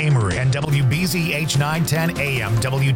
Amory, and WBZH 910 AM,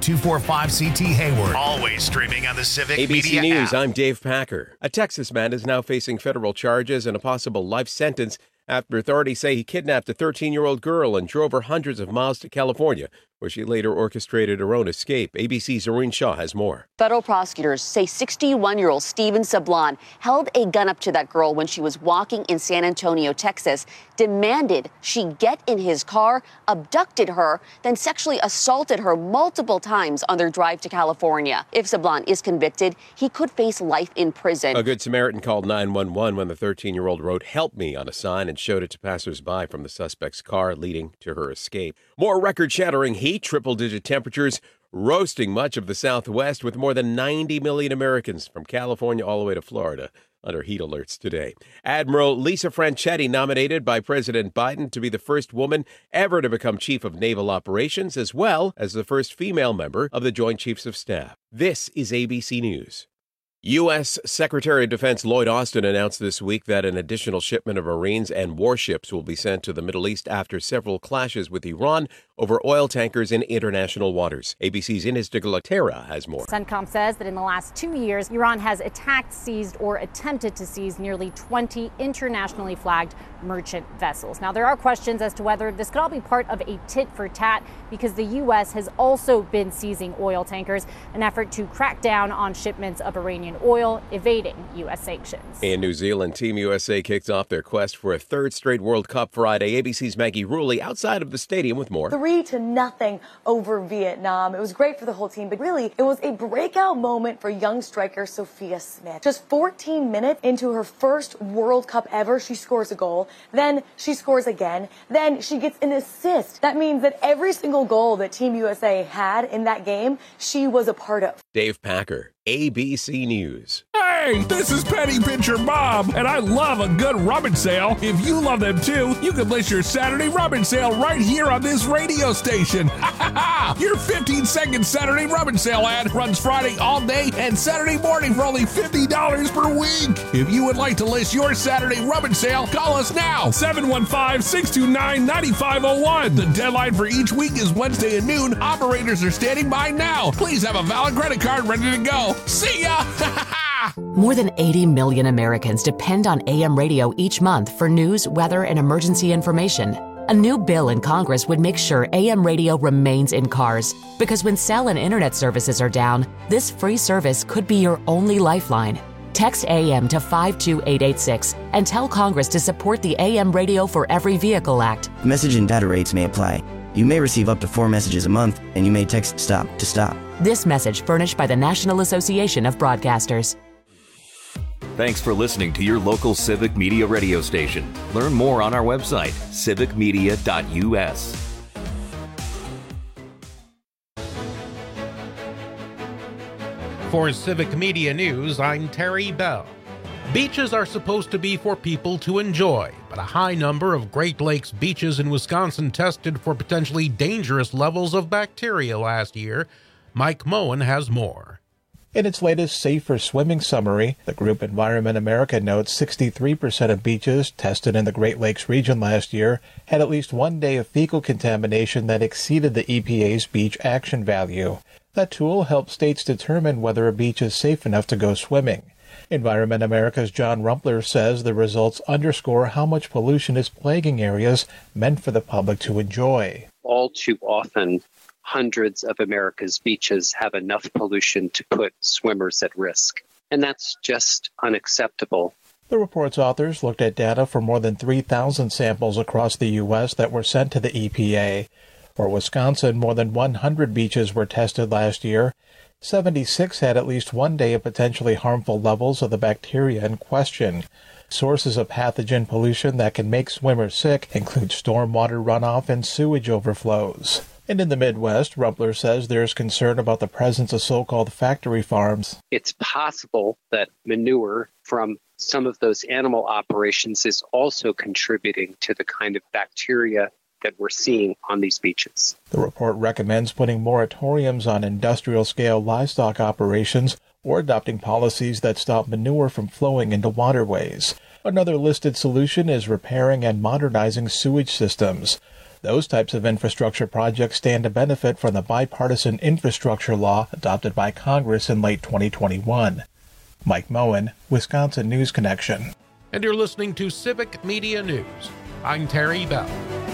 W245CT Hayward. Always streaming on the Civic ABC Media News, app. I'm Dave Packer. A Texas man is now facing federal charges and a possible life sentence after authorities say he kidnapped a 13-year-old girl and drove her hundreds of miles to California, where she later orchestrated her own escape. ABC's Irene Shaw has more. Federal prosecutors say 61-year-old Steven Sablon held a gun up to that girl when she was walking in San Antonio, Texas, demanded she get in his car, abducted her, then sexually assaulted her multiple times on their drive to California. If Sablon is convicted, he could face life in prison. A Good Samaritan called 911 when the 13-year-old wrote "Help me" on a sign and showed it to passersby from the suspect's car, leading to her escape. More record-shattering heat, triple-digit temperatures, roasting much of the Southwest, with more than 90 million Americans from California all the way to Florida under heat alerts today. Admiral Lisa Franchetti nominated by President Biden to be the first woman ever to become Chief of Naval Operations, as well as the first female member of the Joint Chiefs of Staff. This is ABC News. U.S. Secretary of Defense Lloyd Austin announced this week that an additional shipment of Marines and warships will be sent to the Middle East after several clashes with Iran over oil tankers in international waters. ABC's Ines de Glatera has more. CENTCOM says that in the last 2 years, Iran has attacked, seized, or attempted to seize nearly 20 internationally flagged merchant vessels. Now, there are questions as to whether this could all be part of a tit-for-tat, because the U.S. has also been seizing oil tankers, an effort to crack down on shipments of Iranian oil evading U.S. sanctions. In New Zealand, Team USA kicked off their quest for a third straight World Cup Friday. ABC's Maggie Rulli outside of the stadium with more. 3-0 over Vietnam. It was great for the whole team, but really, it was a breakout moment for young striker Sophia Smith. Just 14 minutes into her first World Cup ever, she scores a goal. Then she scores again. Then she gets an assist. That means that every single goal that Team USA had in that game, she was a part of. Dave Packer, ABC News. Hey, this is Penny Pincher Bob, and I love a good rummage sale. If you love them too, you can list your Saturday rummage sale right here on this radio station. Your 15-second Saturday rummage sale ad runs Friday all day and Saturday morning for only $50 per week. If you would like to list your Saturday rummage sale, call us now, 715-629-9501. The deadline for each week is Wednesday at noon. Operators are standing by now. Please have a valid credit card ready to go. See ya! More than 80 million Americans depend on AM radio each month for news, weather, and emergency information. A new bill in Congress would make sure AM radio remains in cars, because when cell and internet services are down, this free service could be your only lifeline. Text AM to 52886 and tell Congress to support the AM Radio for Every Vehicle Act. Message and data rates may apply. You may receive up to 4 messages a month, and you may text STOP to stop. This message furnished by the National Association of Broadcasters. Thanks for listening to your local Civic Media radio station. Learn more on our website, civicmedia.us. For Civic Media News, I'm Terry Bell. Beaches are supposed to be for people to enjoy, but a high number of Great Lakes beaches in Wisconsin tested for potentially dangerous levels of bacteria last year. Mike Moen has more. In its latest Safer Swimming summary, the group Environment America notes 63% of beaches tested in the Great Lakes region last year had at least one day of fecal contamination that exceeded the EPA's beach action value. That tool helps states determine whether a beach is safe enough to go swimming. Environment America's John Rumpler says the results underscore how much pollution is plaguing areas meant for the public to enjoy. All too often, hundreds of America's beaches have enough pollution to put swimmers at risk, and that's just unacceptable. The report's authors looked at data for more than 3,000 samples across the U.S. that were sent to the EPA. For Wisconsin, more than 100 beaches were tested last year. 76 had at least one day of potentially harmful levels of the bacteria in question. Sources of pathogen pollution that can make swimmers sick include stormwater runoff and sewage overflows. And in the Midwest, Rumpler says there's concern about the presence of so-called factory farms. It's possible that manure from some of those animal operations is also contributing to the kind of bacteria that we're seeing on these beaches. The report recommends putting moratoriums on industrial-scale livestock operations or adopting policies that stop manure from flowing into waterways. Another listed solution is repairing and modernizing sewage systems. Those types of infrastructure projects stand to benefit from the bipartisan infrastructure law adopted by Congress in late 2021. Mike Moen, Wisconsin News Connection. And you're listening to Civic Media News. I'm Terry Bell.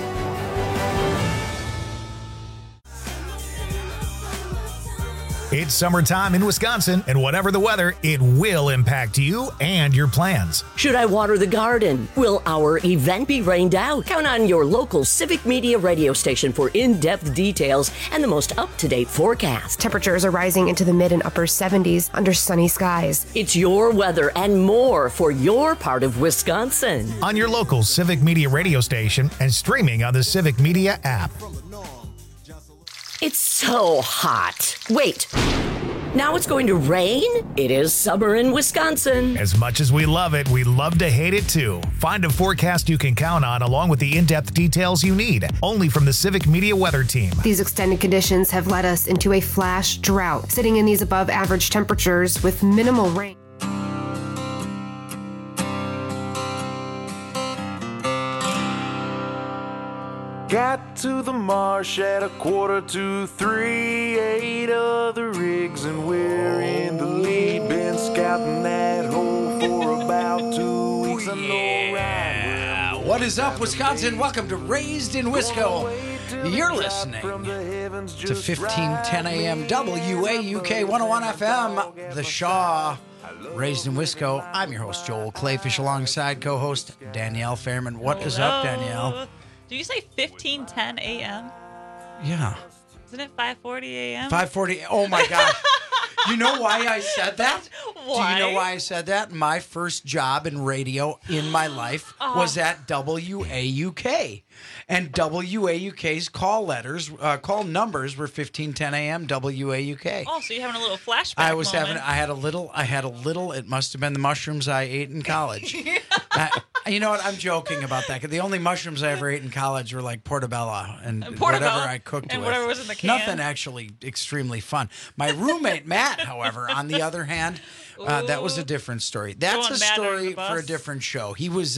It's summertime in Wisconsin, and whatever the weather, it will impact you and your plans. Should I water the garden? Will our event be rained out? Count on your local Civic Media radio station for in-depth details and the most up-to-date forecast. Temperatures are rising into the mid and upper 70s under sunny skies. It's your weather and more for your part of Wisconsin. On your local Civic Media radio station and streaming on the Civic Media app. It's so hot. Wait, now it's going to rain? It is summer in Wisconsin. As much as we love it, we love to hate it too. Find a forecast you can count on along with the in-depth details you need, only from the Civic Media Weather Team. These extended conditions have led us into a flash drought, sitting in these above average temperatures with minimal rain. Got to the marsh at 2:45, 8 other rigs, and we're in the lead. Been scouting that hole for about 2 weeks. Yeah. What is up, Wisconsin? Welcome to Raised in Wisco. You're listening to 1510 AM WAUK 101 FM, The Shaw. Raised in Wisco. I'm your host, Joel Clayfish, alongside co-host Danielle Fairman. What is up, Danielle? Did you say 15:10 a.m.? Yeah. Isn't it 5:40 a.m.? 5:40. Oh my gosh. You know why I said that? Why? Do you know why I said that? My first job in radio in my life was at WAUK. And WAUK's call numbers were 1510 AM WAUK. Oh, so you're having a little flashback I had a little, it must have been the mushrooms I ate in college. You know what? I'm joking about that. 'Cause the only mushrooms I ever ate in college were like portobello and whatever I cooked and with. whatever was in the can. Nothing actually extremely fun. My roommate, Matt, however, on the other hand, that was a different story. That's a story for a different show. He was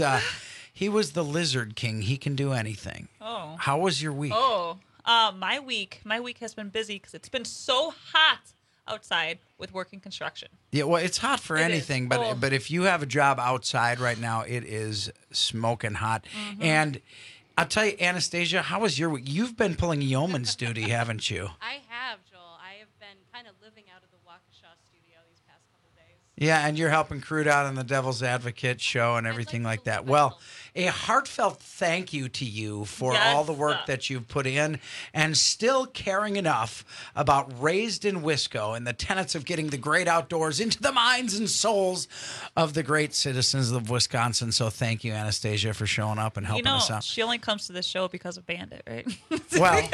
the Lizard King. He can do anything. Oh. How was your week? Oh, my week has been busy because it's been so hot outside with working construction. Yeah, well, it's hot for anything, but if you have a job outside right now, it is smoking hot. Mm-hmm. And I'll tell you, Anastasia, how was your week? You've been pulling yeoman's duty, haven't you? I have, Joel. I have been kind of living out of the Waukesha studio these past couple days. Yeah, and you're helping Crude out on the Devil's Advocate show and everything like that. Well, a heartfelt thank you to you for all the work that you've put in and still caring enough about Raised in Wisco and the tenets of getting the great outdoors into the minds and souls of the great citizens of Wisconsin. So thank you, Anastasia, for showing up and helping us out. She only comes to this show because of Bandit, right? Well,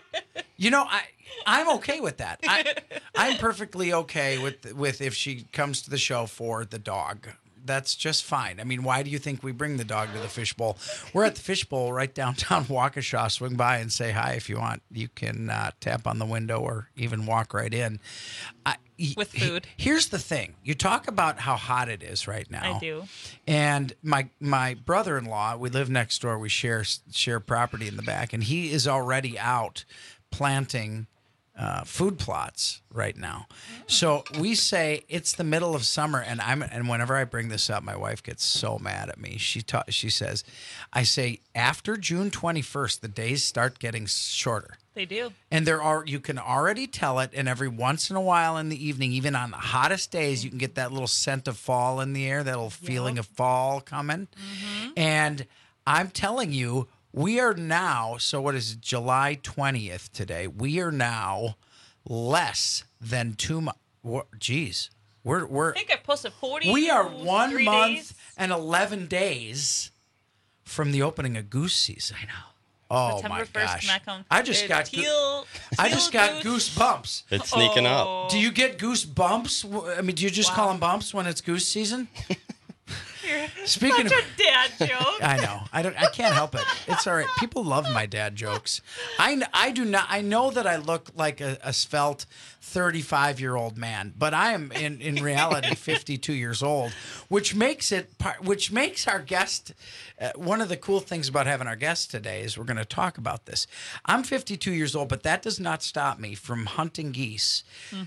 you know, I'm okay with that. I'm perfectly okay with if she comes to the show for the dog. That's just fine. I mean, why do you think we bring the dog to the Fishbowl? We're at the Fishbowl right downtown Waukesha. Swing by and say hi if you want. You can tap on the window or even walk right in. With food. Here's the thing. You talk about how hot it is right now. I do. And my brother-in-law, we live next door. We share property in the back, and he is already out planting food plots right now. So we say it's the middle of summer, and whenever I bring this up, my wife gets so mad at me. She says, I say after June 21st, the days start getting shorter. They do. And you can already tell it, and every once in a while in the evening, even on the hottest days, you can get that little scent of fall in the air, that little feeling of fall coming. Mm-hmm. And I'm telling you, we are now, so what is it, July 20th today? We are now less than 2 months. Geez. I think I posted 40. We are 1 month days. and 11 days from the opening of goose season. I know. Oh September my 1st, gosh! Can that come? I just got goosebumps. It's sneaking up. Do you get goosebumps? I mean, do you just call them bumps when it's goose season? You're Speaking Such of a dad joke. I know. I can't help it. It's all right. People love my dad jokes. I do not. I know that I look like a svelte 35-year-old man, but I am in reality 52 years old, which makes our guest. One of the cool things about having our guest today is we're going to talk about this. I'm 52 years old, but that does not stop me from hunting geese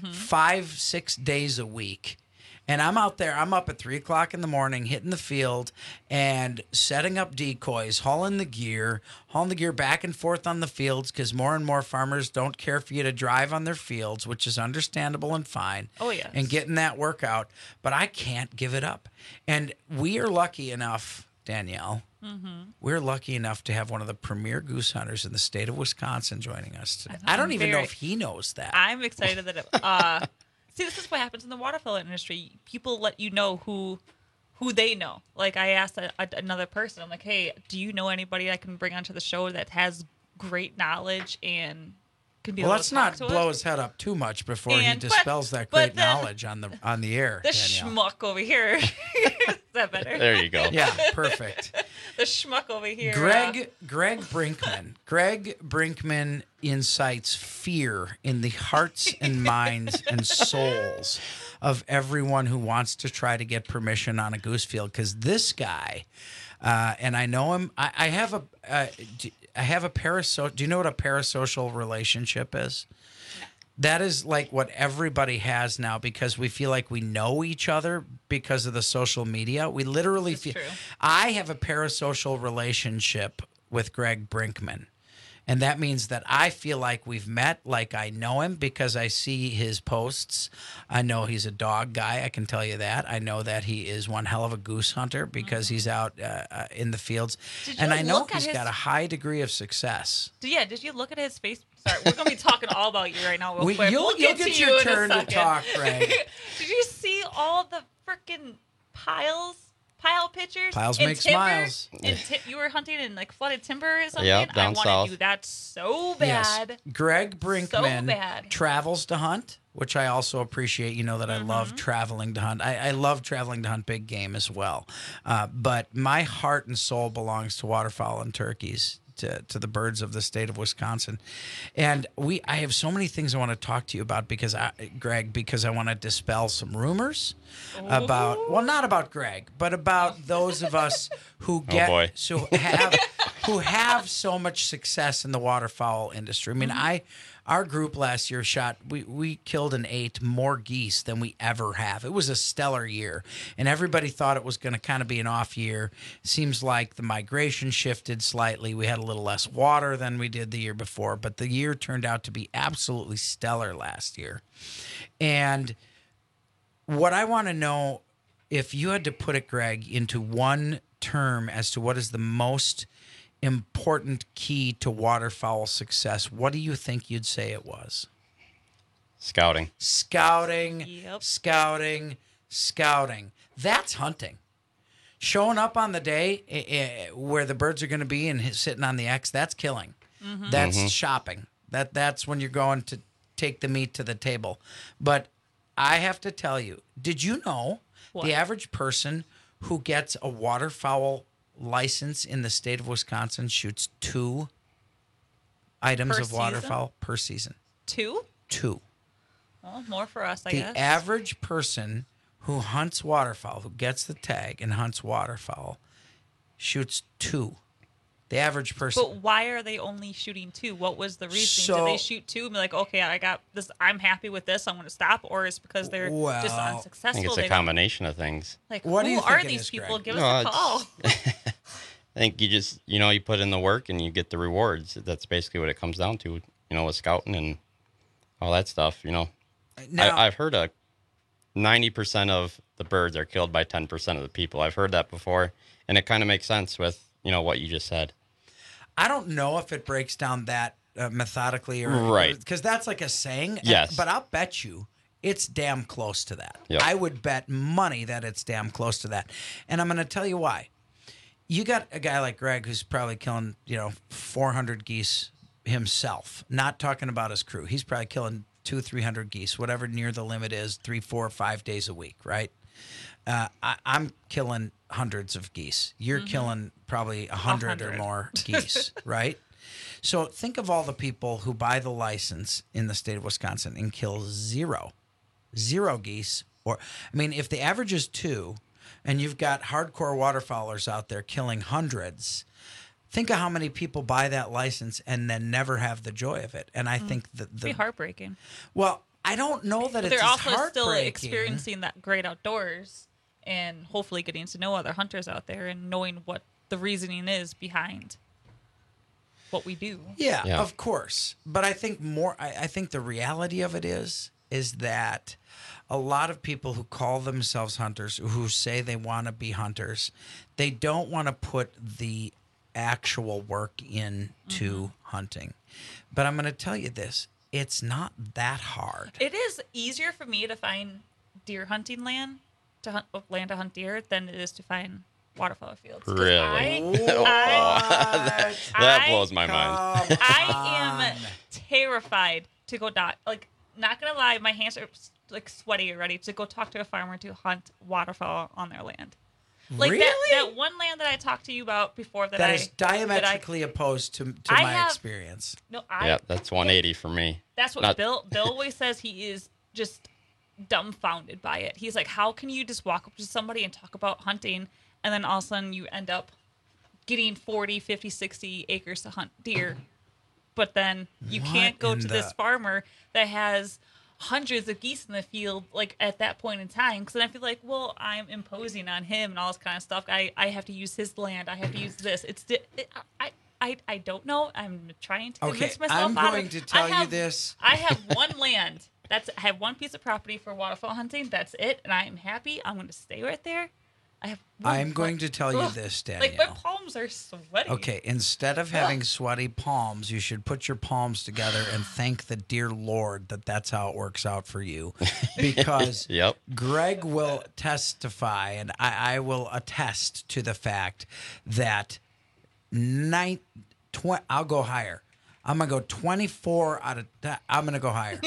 5-6 days a week. And I'm out there, I'm up at 3 o'clock in the morning, hitting the field and setting up decoys, hauling the gear back and forth on the fields because more and more farmers don't care for you to drive on their fields, which is understandable and fine. Oh, yes. And getting that work out. But I can't give it up. And we are lucky enough, Danielle, we're lucky enough to have one of the premier goose hunters in the state of Wisconsin joining us today. I don't even know if he knows that. I'm excited that see, this is what happens in the waterfowl industry. People let you know who they know. Like I asked another person, I'm like, hey, do you know anybody I can bring onto the show that has great knowledge and can be able let's to talk not to blow us? his head up too much before he And- dispels that but great then knowledge on the air. The Danielle. schmuck over here. Is that better? There you go. Yeah, perfect. The schmuck over here. Greg Brinkman. Greg Brinkman incites fear in the hearts and minds and souls of everyone who wants to try to get permission on a goose field. Because this guy, and I know him. I have a parasocial. Do you know what a parasocial relationship is? That is like what everybody has now because we feel like we know each other because of the social media. We literally feel. True. I have a parasocial relationship with Greg Brinkman. And that means that I feel like we've met, like I know him because I see his posts. I know he's a dog guy. I can tell you that. I know that he is one hell of a goose hunter because he's out in the fields. And I know he's got a high degree of success. Did you look at his face? Sorry, we're going to be talking all about you right now real quick. You'll We'll get get you your in a turn to second. talk, Greg. Did you see all the freaking pile pictures? Piles in make timber? smiles. You were hunting in like flooded timber or something? Yep, down I want south. to do that so bad. Yes. Greg Brinkman So bad. travels to hunt, which I also appreciate. You know that I love traveling to hunt. I love traveling to hunt big game as well. But my heart and soul belongs to waterfowl and turkeys, to the birds of the state of Wisconsin. And I have so many things I want to talk to you about Greg, because I want to dispel some rumors about, well, not about Greg, but about those of us who who have so much success in the waterfowl industry. I mean, our group last year we killed and ate more geese than we ever have. It was a stellar year, and everybody thought it was going to kind of be an off year. Seems like the migration shifted slightly. We had a little less water than we did the year before, but the year turned out to be absolutely stellar last year. And what I want to know, if you had to put it, Greg, into one term as to what is the most important key to waterfowl success, what do you think you'd say it was? Scouting. Yep. Scouting. That's hunting. Showing up on the day where the birds are going to be and sitting on the X, that's killing. That's shopping. That's when you're going to take the meat to the table. But I have to tell you, did you know the average person who gets a waterfowl license in the state of Wisconsin shoots 2 items of waterfowl per season? 2? 2. Well, more for us, I guess. The average person who hunts waterfowl, who gets the tag and hunts waterfowl, shoots 2. The average person. But why are they only shooting 2? What was the reasoning? Did they shoot 2 and be like, okay, I got this, I'm happy with this, I'm going to stop? Or is it because they're just unsuccessful? I think it's a combination of things. Like, what do you are think it these is, people? Greg? Give us a call. I think you just, you put in the work and you get the rewards. That's basically what it comes down to, with scouting and all that stuff, Now, I've heard 90% of the birds are killed by 10% of the people. I've heard that before, and it kind of makes sense with, what you just said. I don't know if it breaks down that methodically or right, because that's like a saying. Yes, but I'll bet you it's damn close to that. Yep. I would bet money that it's damn close to that, and I'm going to tell you why. You got a guy like Greg who's probably killing 400 geese himself. Not talking about his crew. He's probably killing 200-300 geese, whatever near the limit is, 3, 4, 5 days a week, right? I'm killing hundreds of geese. You're killing probably 100 or more geese, right? So think of all the people who buy the license in the state of Wisconsin and kill zero geese. Or, I mean, if the average is 2 and you've got hardcore waterfowlers out there killing hundreds, think of how many people buy that license and then never have the joy of it. And I think that It'd be heartbreaking. Well, I don't know that But it's they're as also still heartbreaking. experiencing that great outdoors and hopefully getting to know other hunters out there and knowing what the reasoning is behind what we do. Yeah, of course. But I think I think the reality of it is that a lot of people who call themselves hunters, who say they want to be hunters, they don't want to put the actual work into hunting. But I'm going to tell you this. It's not that hard. It is easier for me to find deer hunting land to hunt deer than it is to find waterfowl fields. Really? That blows my mind. I am terrified to go not gonna lie, my hands are like sweaty already to go talk to a farmer to hunt waterfowl on their land. Like Really? that one land that I talked to you about before That is diametrically opposed to my experience. No, that's 180 for me. That's what Bill always says. He is just dumbfounded by it. He's like, how can you just walk up to somebody and talk about hunting, and then all of a sudden you end up getting 40, 50, 60 acres to hunt deer, but then you can't go to this farmer that has hundreds of geese in the field, like at that point in time, because then I feel like, well, I'm imposing on him and all this kind of stuff. I have to use his land. I have to use this. I don't know. I'm trying to convince myself. I'm going to tell you this. I have one land. I have one piece of property for waterfowl hunting. That's it, and I am happy. I'm going to stay right there. I'm going to tell you this, Danielle. Like, my palms are sweaty. Okay, instead of having sweaty palms, you should put your palms together and thank the dear Lord that that's how it works out for you. Because Greg will testify, and I will attest to the fact that I'll go higher. I'm going to go 24 out of I'm going to go higher.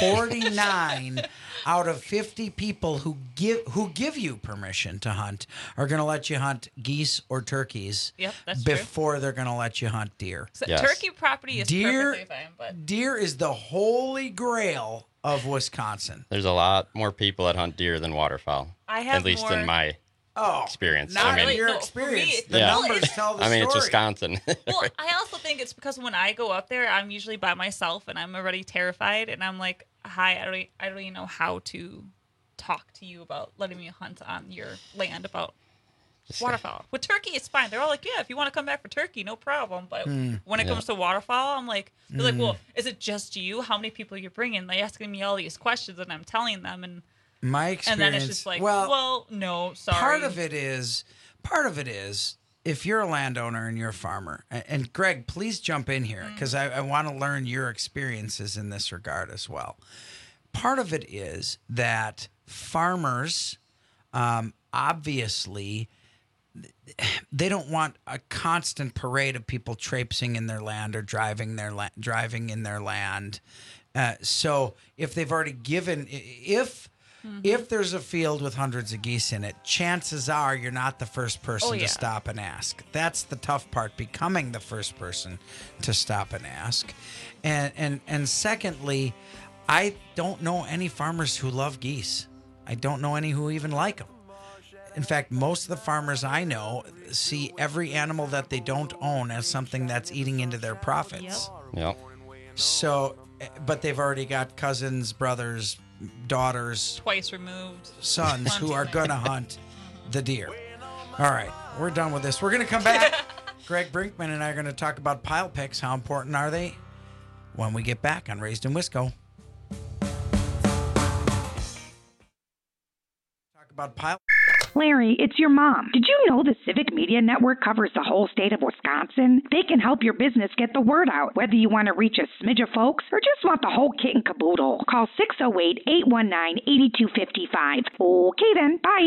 49 out of 50 people who give you permission to hunt are going to let you hunt geese or turkeys before they're going to let you hunt deer. So turkey property is perfectly fine, but deer is the holy grail of Wisconsin. There's a lot more people that hunt deer than waterfowl. At least in my experience. Not in your experience. The numbers tell the story. It's Wisconsin. Well, I also think it's because when I go up there, I'm usually by myself and I'm already terrified, and I'm like, hi, I don't even know how to talk to you about letting me hunt on your land about waterfowl. With turkey, it's fine. They're all like, yeah, if you want to come back for turkey, no problem. But when it comes to waterfowl, I'm like, they're like, well, is it just you? How many people are you bringing? They're asking me all these questions, and I'm telling them, and my experience, and then it's just like, well, no, sorry. Part of it is, if you're a landowner and you're a farmer, and Greg, please jump in here because I want to learn your experiences in this regard as well. Part of it is that farmers, obviously, they don't want a constant parade of people traipsing in their land or driving in their land. So if they've already given, if there's a field with hundreds of geese in it, chances are you're not the first person to stop and ask. That's the tough part, becoming the first person to stop and ask. And secondly, I don't know any farmers who love geese. I don't know any who even like them. In fact, most of the farmers I know see every animal that they don't own as something that's eating into their profits. Yep. So, but they've already got cousins, brothers, daughters, twice removed sons who are going to hunt the deer. All right, we're done with this. We're going to come back. Greg Brinkman and I are going to talk about pile picks. How important are they? When we get back on Raised in Wisco. Talk about pile. Larry, it's your mom. Did you know the Civic Media Network covers the whole state of Wisconsin? They can help your business get the word out, whether you want to reach a smidge of folks or just want the whole kit and caboodle. Call 608-819-8255. Okay then, bye.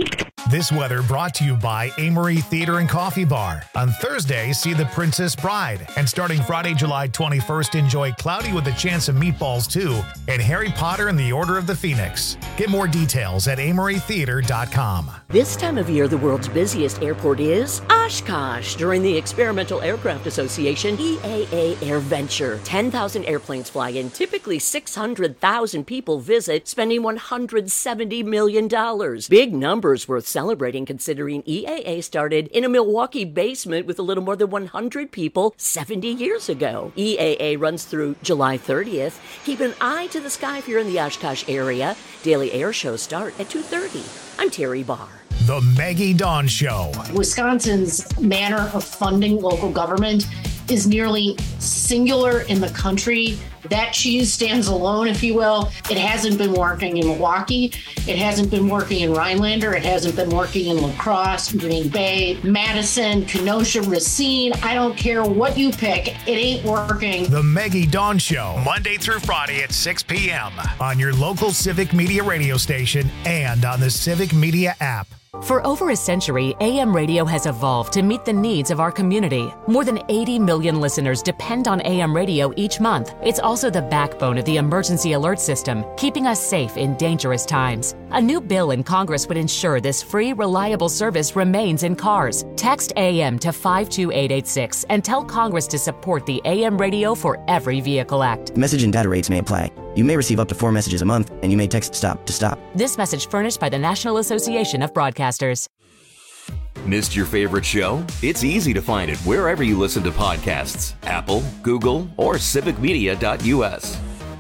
This weather brought to you by Amory Theater and Coffee Bar. On Thursday, see The Princess Bride. And starting Friday, July 21st, enjoy Cloudy with a Chance of Meatballs 2 and Harry Potter and the Order of the Phoenix. Get more details at amorytheater.com. This time of year, the world's busiest airport is Oshkosh. During the Experimental Aircraft Association EAA AirVenture, 10,000 airplanes fly in. Typically, 600,000 people visit, spending $170 million. Big numbers worth celebrating, considering EAA started in a Milwaukee basement with a little more than 100 people 70 years ago. EAA runs through July 30th. Keep an eye to the sky if you're in the Oshkosh area. Daily air shows start at 2:30. I'm Terry Barr. The Maggie Dawn Show. Wisconsin's manner of funding local government is nearly singular in the country. That cheese stands alone, if you will. It hasn't been working in Milwaukee. It hasn't been working in Rhinelander. It hasn't been working in La Crosse, Green Bay, Madison, Kenosha, Racine. I don't care what you pick. It ain't working. The Maggie Dawn Show, Monday through Friday at 6 p.m. on your local Civic Media radio station and on the Civic Media app. For over a century, AM radio has evolved to meet the needs of our community. More than 80 million listeners depend on AM radio each month. It's also the backbone of the emergency alert system, keeping us safe in dangerous times. A new bill in Congress would ensure this free, reliable service remains in cars. Text AM to 52886 and tell Congress to support the AM Radio for Every Vehicle Act. Message and data rates may apply. You may receive up to 4 messages a month, and you may text STOP to stop. This message furnished by the National Association of Broadcasters. Missed your favorite show? It's easy to find it wherever you listen to podcasts. Apple, Google, or civicmedia.us.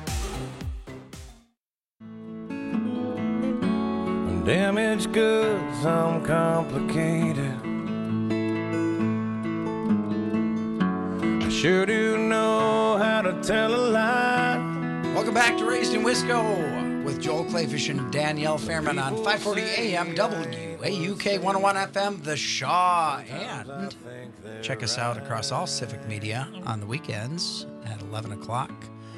Damaged goods, I'm complicated. I sure do know how to tell a lie. Welcome back to Raised in Wisco with Joel Clayfish and Danielle Fairman on 540 AM WAUK 101 FM, The Shaw. And check us out across all Civic Media on the weekends at 11 o'clock.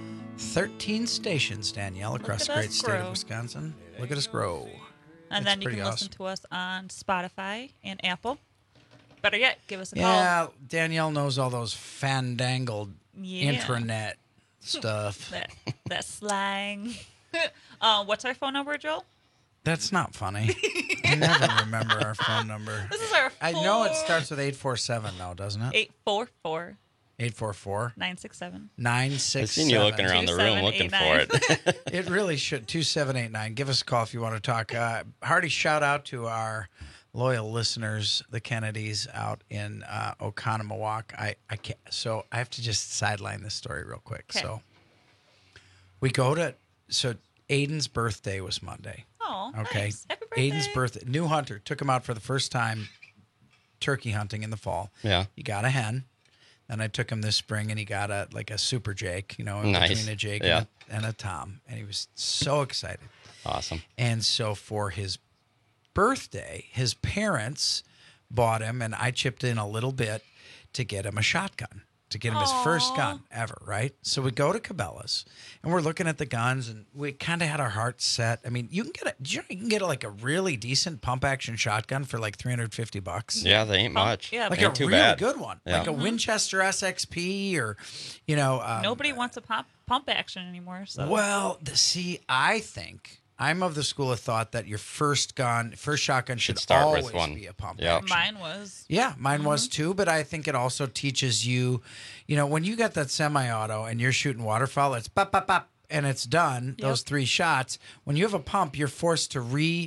13 stations, Danielle, across the great state of Wisconsin. Look at us grow. And then you can listen to us on Spotify and Apple. Better yet, give us a call. Yeah, Danielle knows all those fandangled intranet stuff. that slang. What's our phone number, Joel? That's not funny. I never remember our phone number. This is our I know it starts with 847 though, doesn't it? 844. 844 967. 967. I've seen you looking around the room looking for it. It really should. 2789. Give us a call if you want to talk. Hearty shout out to our loyal listeners, the Kennedys out in Oconomowoc. I can't. So I have to just sideline this story real quick. Okay. So we go to. So Aiden's birthday was Monday. Oh, okay. Nice. Happy birthday. Aiden's birthday. New hunter took him out for the first time turkey hunting in the fall. Yeah. He got a hen. And I took him this spring, and he got a super Jake, between a Jake and a Tom, and he was so excited. Awesome. And so for his birthday, his parents bought him, and I chipped in a little bit to get him a shotgun, to get him his first gun ever, right? So we go to Cabela's, and we're looking at the guns, and we kind of had our hearts set. I mean, you can get like a really decent pump action shotgun for like $350. Yeah, they ain't much. Yeah, like ain't a really bad. good one, Yeah. like a Winchester SXP, or nobody wants a pump action anymore. So well, I think I'm of the school of thought that your first shotgun should start always with one. be a pump Yep. action. Mine was. Yeah, mine was too, but I think it also teaches you, when you got that semi-auto and you're shooting waterfowl, it's pop, pop, pop, and it's done, those 3 shots. When you have a pump, you're forced to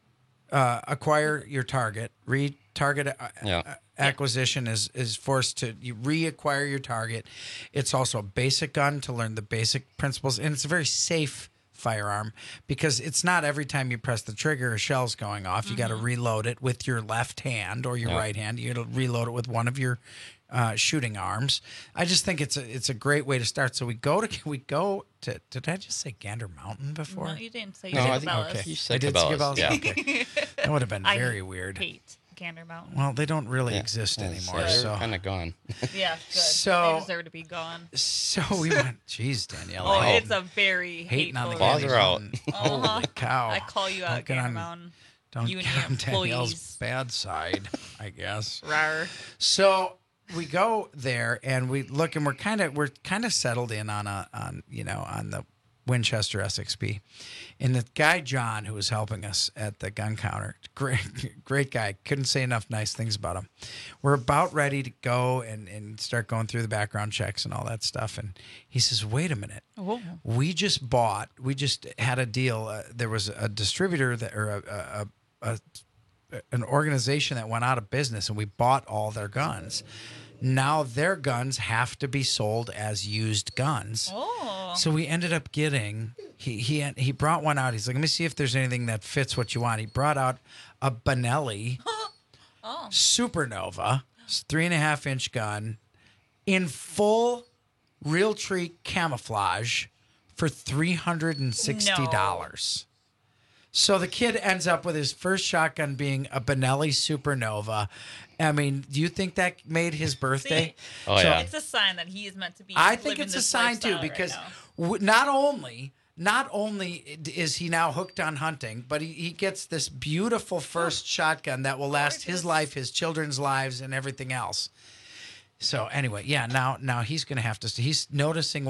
acquire your target. Target acquisition is forced to reacquire your target. It's also a basic gun to learn the basic principles, and it's a very safe firearm because it's not every time you press the trigger a shell's going off. You got to reload it with your left hand or your right hand. You got to reload it with one of your shooting arms. I just think it's a great way to start. So we go to did I just say Gander Mountain before? No, you didn't say Cabela's. Okay. You said I did Cabela's. say Cabela's? Yeah. Okay. That would have been very weird. I hate Gander Mountain. Well, they don't really exist anymore. They're So kind of gone. Yeah, good. So they deserve to be gone. So we went. Jeez, Danielle. Oh, it's a very hating on the Paws Gander are out. Mountain. Holy cow! I call you out, Gander Mountain. Don't You and get your on Danielle's employees. bad side, I guess. Rawr. So we go there and we look, and we're kind of settled in on the Winchester SXP, and the guy John, who was helping us at the gun counter, great guy. Couldn't say enough nice things about him. We're about ready to go and start going through the background checks and all that stuff, and he says, "Wait a minute, we just had a deal. There was a distributor an organization that went out of business, and we bought all their guns. Now their guns have to be sold as used guns." So we ended up getting, he brought one out. He's like, "Let me see if there's anything that fits what you want." He brought out a Benelli Supernova, 3.5-inch gun in full Realtree camouflage for $360. So the kid ends up with his first shotgun being a Benelli Supernova. I mean, do you think that made his birthday? It's a sign that he is meant to be. I think living it's a this sign too, lifestyle because right not only is he now hooked on hunting, but he gets this beautiful first shotgun that will last his life, his children's lives, and everything else. So anyway, now he's going to have to. He's noticing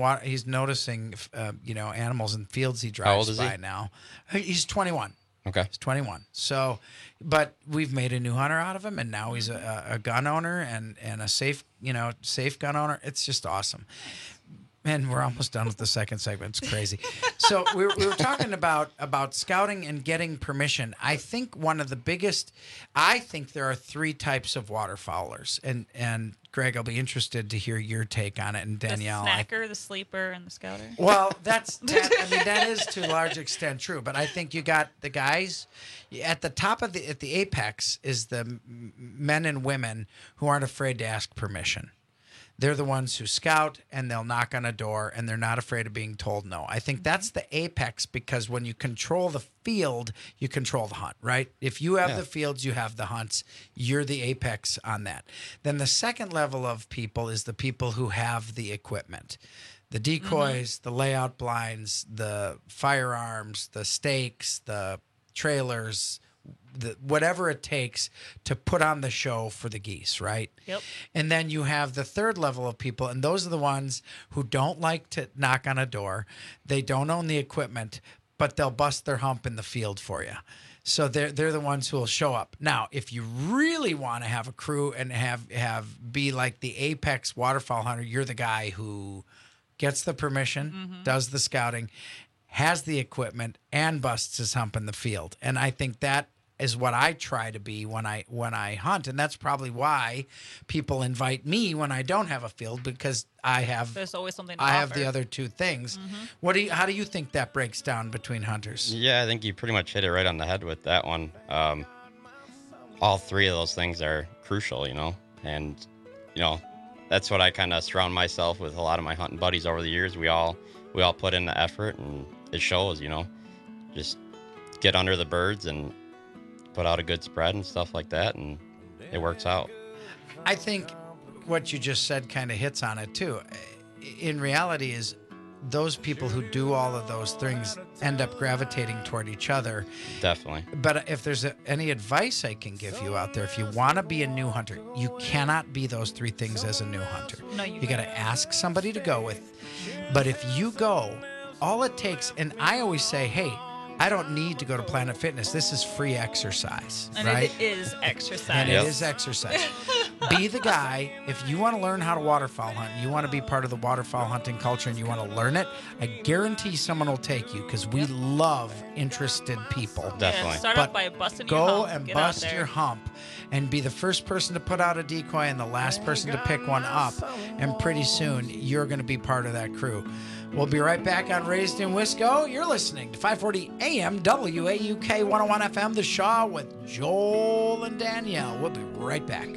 animals in fields he drives How old is by he? now. He's 21. Okay. He's 21. So, but we've made a new hunter out of him, and now he's a gun owner and a safe gun owner. It's just awesome. And we're almost done with the second segment. It's crazy. So we were talking about scouting and getting permission. I think there are 3 types of waterfowlers. And Greg, I'll be interested to hear your take on it. And Danielle. The snacker, the sleeper, and the scouter. Well, that is to a large extent true. But I think you got the guys at the top at the apex is the men and women who aren't afraid to ask permission. They're the ones who scout, and they'll knock on a door, and they're not afraid of being told no. I think that's the apex, because when you control the field, you control the hunt, right? If you have the fields, you have the hunts. You're the apex on that. Then the second level of people is the people who have the equipment. The decoys, the layout blinds, the firearms, the stakes, the trailers, whatever it takes to put on the show for the geese, right? Yep. And then you have the third level of people, and those are the ones who don't like to knock on a door. They don't own the equipment, but they'll bust their hump in the field for you. So they're the ones who will show up. Now, if you really want to have a crew and be like the apex waterfowl hunter, you're the guy who gets the permission, does the scouting, has the equipment, and busts his hump in the field. And I think that is what I try to be when I hunt, and that's probably why people invite me when I don't have a field, because there's always something to offer. I have the other 2 things. How do you think that breaks down between hunters? Yeah, I think you pretty much hit it right on the head with that one. All 3 of those things are crucial, and that's what I kind of surround myself with. A lot of my hunting buddies over the years, we all put in the effort, and it shows. Just get under the birds and put out a good spread and stuff like that, and it works out. I think what you just said kind of hits on it too. In reality, is those people who do all of those things end up gravitating toward each other. Definitely. But if there's any advice I can give you out there, if you want to be a new hunter, you cannot be those 3 things as a new hunter. No, you got to ask somebody to go with. But if you go, all it takes, and I always say, hey, I don't need to go to Planet Fitness. This is free exercise, and right? it is exercise. And it is exercise. Be the guy. If you want to learn how to waterfowl hunt, you want to be part of the waterfowl hunting culture, and you want to learn it, I guarantee someone will take you, because we love interested people. Definitely. Yeah, start off by busting your hump. Go and bust your hump, and be the first person to put out a decoy and the last person to pick one up. And pretty soon, you're going to be part of that crew. We'll be right back on Raised in Wisco. You're listening to 540 AM WAUK 101 FM, The Shaw, with Joel and Danielle. We'll be right back.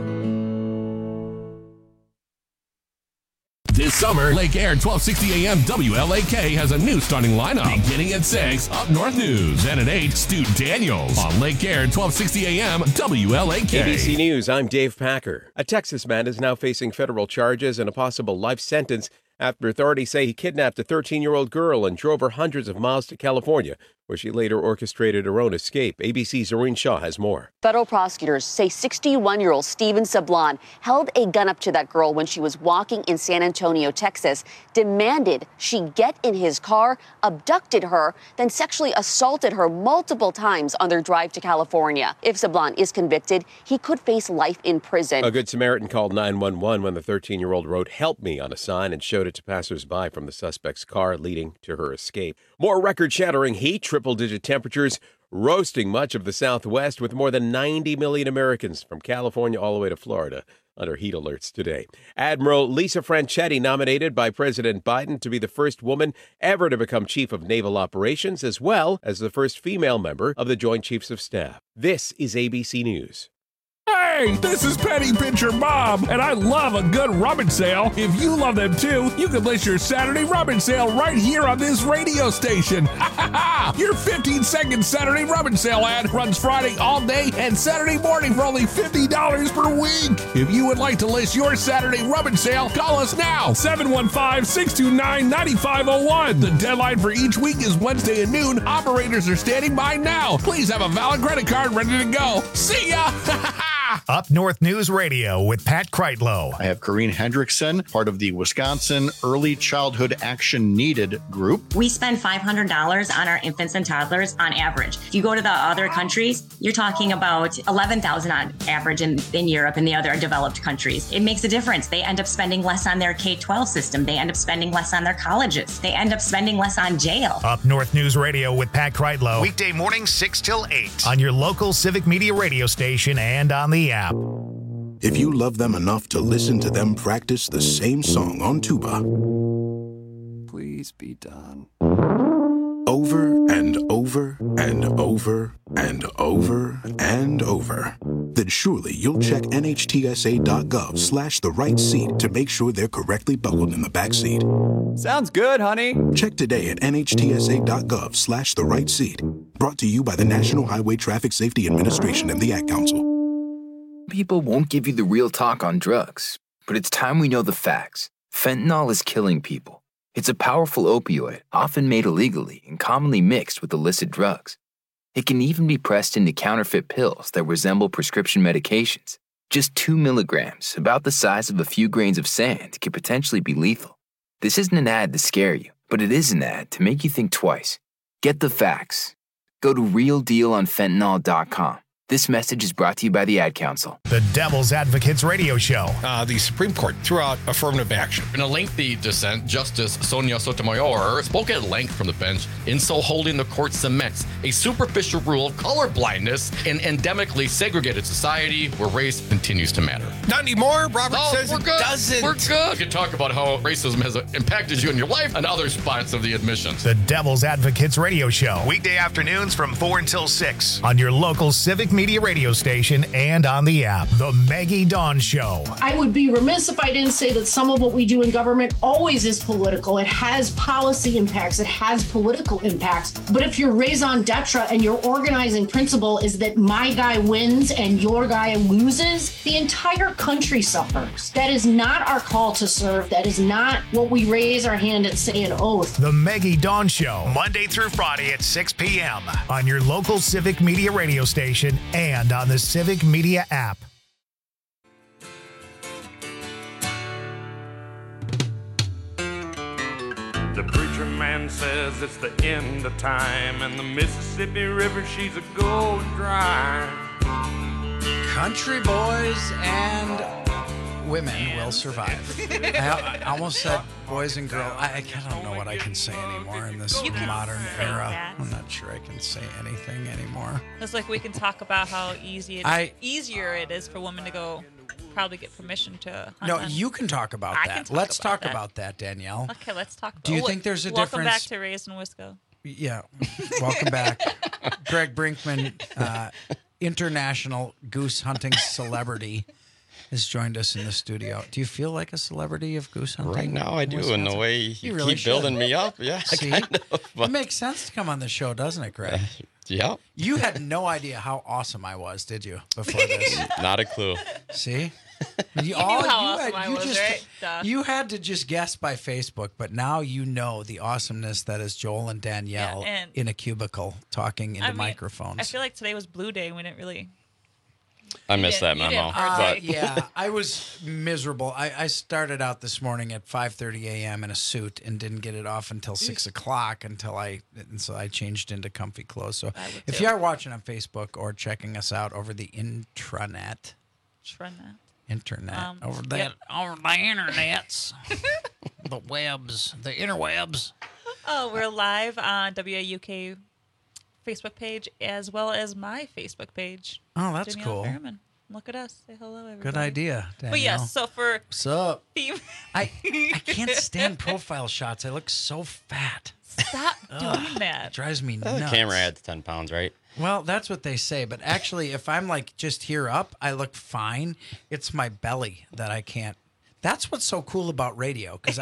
This summer, Lake Air 1260 AM WLAK has a new starting lineup. Beginning at 6, Up North News. And at 8, Stu Daniels on Lake Air 1260 AM WLAK. ABC News, I'm Dave Packer. A Texas man is now facing federal charges and a possible life sentence after authorities say he kidnapped a 13-year-old girl and drove her hundreds of miles to California, where she later orchestrated her own escape. ABC's Doreen Shaw has more. Federal prosecutors say 61-year-old Steven Sablon held a gun up to that girl when she was walking in San Antonio, Texas, demanded she get in his car, abducted her, then sexually assaulted her multiple times on their drive to California. If Sablon is convicted, he could face life in prison. A Good Samaritan called 911 when the 13-year-old wrote "Help Me" on a sign and showed it to passersby from the suspect's car, leading to her escape. More record-shattering heat, triple-digit temperatures, roasting much of the Southwest, with more than 90 million Americans from California all the way to Florida under heat alerts today. Admiral Lisa Franchetti nominated by President Biden to be the first woman ever to become Chief of Naval Operations, as well as the first female member of the Joint Chiefs of Staff. This is ABC News. Hey, this is Penny Pincher Bob, and I love a good rummage sale. If you love them too, you can place your Saturday rummage sale right here on this radio station. Your 15-second Saturday rummage sale ad runs Friday all day and Saturday morning for only $50 per week. If you would like to list your Saturday rummage sale, call us now, 715-629-9501. The deadline for each week is Wednesday at noon. Operators are standing by now. Please have a valid credit card ready to go. See ya! Up North News Radio with Pat Kreitlow. I have Corrine Hendrickson, part of the Wisconsin Early Childhood Action Needed group. We spend $500 on our infants and toddlers on average. If you go to the other countries, you're talking about $11,000 on average in Europe and the other developed countries. It makes a difference. They end up spending less on their K-12 system. They end up spending less on their colleges. They end up spending less on jail. Up North News Radio with Pat Kreitlow. Weekday mornings 6 till 8 on your local Civic Media radio station and on the app. If you love them enough to listen to them practice the same song on tuba, please be done. Over and over and over and over and over, then surely you'll check NHTSA.gov/the right seat to make sure they're correctly buckled in the back seat. Sounds good, honey. Check today at NHTSA.gov/the right seat. Brought to you by the National Highway Traffic Safety Administration and the Ad Council. People won't give you the real talk on drugs, but it's time we know the facts. Fentanyl is killing people. It's a powerful opioid, often made illegally and commonly mixed with illicit drugs. It can even be pressed into counterfeit pills that resemble prescription medications. Just 2 milligrams, about the size of a few grains of sand, can potentially be lethal. This isn't an ad to scare you, but it is an ad to make you think twice. Get the facts. Go to realdealonfentanyl.com. This message is brought to you by the Ad Council. The Devil's Advocates Radio Show. The Supreme Court threw out affirmative action. In a lengthy dissent, Justice Sonia Sotomayor spoke at length from the bench, in so holding the court cements a superficial rule of colorblindness in endemically segregated society where race continues to matter. Not anymore. Robert says we're good. Doesn't. We're good. You can talk about how racism has impacted you in your life and other spots of the admissions. The Devil's Advocates Radio Show. Weekday afternoons from 4 until 6 on your local Civic Media radio station and on the app. The Maggie Dawn Show. I would be remiss if I didn't say that some of what we do in government always is political. It has policy impacts. It has political impacts. But if your raison d'etre and your organizing principle is that my guy wins and your guy loses, the entire country suffers. That is not our call to serve. That is not what we raise our hand and say an oath. The Maggie Dawn Show, Monday through Friday at 6 p.m. on your local Civic Media radio station and on the Civic Media app. The preacher man says it's the end of time, and the Mississippi River, she's a going dry. Country boys and women will survive. I almost said boys and girls. I don't know what I can say anymore in this modern era. That. I'm not sure I can say anything anymore. It's like we can talk about how easier it is for women to go probably get permission to hunt. No, them. you can talk about that. Let's talk about that, Danielle. Okay, let's talk about Do you think there's a difference? Welcome back to Raised in Wisco. Yeah, welcome back. Greg Brinkman, international goose hunting celebrity. has joined us in the studio. Do you feel like a celebrity of goose hunting? Right now, I do. In the way you really keep building me up, yeah. See, kind of, it makes sense to come on the show, doesn't it, Greg? Yeah. You had no idea how awesome I was, did you? Before this, not a clue. See, You knew how awesome I was, right? Duh. You had to just guess by Facebook, but now you know the awesomeness that is Joel and Danielle in a cubicle talking into microphones. I feel like today was Blue Day. We didn't really. I missed that memo. Yeah, I was miserable. I started out this morning at 5:30 a.m. in a suit and didn't get it off until 6 o'clock and so I changed into comfy clothes. So if you are watching on Facebook or checking us out over the internet, over the internets, the webs, the interwebs. Oh, we're live on WAUK Facebook page as well as my Facebook page. Oh, that's Danielle cool. Fairman. Look at us. Say hello, everybody. Good idea, Danielle. But yes, so for what's up? I can't stand profile shots. I look so fat. Stop doing that. It drives me The nuts. camera adds 10 pounds, right? Well, that's what they say. But actually, if I'm like just here up, I look fine. It's my belly that I can't. That's what's so cool about radio. Because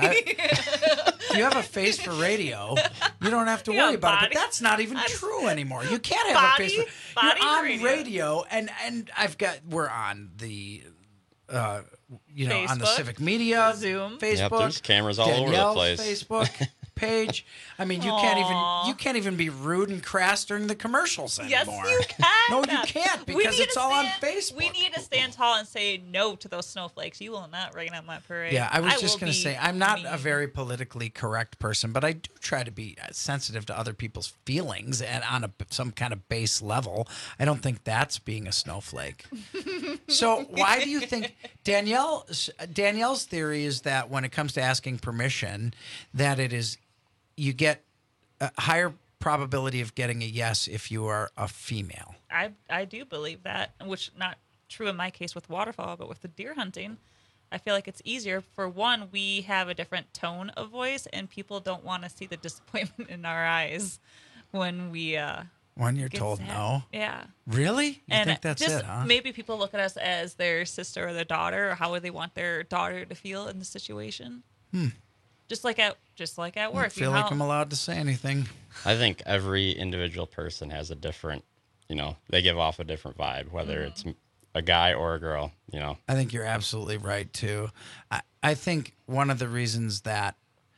if you have a face for radio, you don't have to worry about it. But that's not even true anymore. You can't have a face for you're on radio, and we're on the on the Facebook, Civic Media, Zoom, Facebook. Yep, there's cameras all Danielle's over the place. Facebook page. I mean, you can't even be rude and crass during the commercials anymore. Yes, you can. No, you can't because it's all on Facebook. We need to stand tall and say no to those snowflakes. You will not rain on my parade. Yeah, I was just going to say, I'm not a very politically correct person, but I do try to be sensitive to other people's feelings and on some kind of base level. I don't think that's being a snowflake. So why do you think Danielle's theory is that when it comes to asking permission, that it is you get a higher probability of getting a yes if you are a female. I do believe that, which not true in my case with waterfowl, but with the deer hunting, I feel like it's easier. For one, we have a different tone of voice, and people don't want to see the disappointment in our eyes when we when you're get told sad. no. Yeah. Really? You think that's just it, huh? Maybe people look at us as their sister or their daughter, or how would they want their daughter to feel in the situation. Just like at work. I feel like I'm allowed to say anything. I think every individual person has a different, they give off a different vibe, whether it's a guy or a girl, I think you're absolutely right, too. I think one of the reasons that,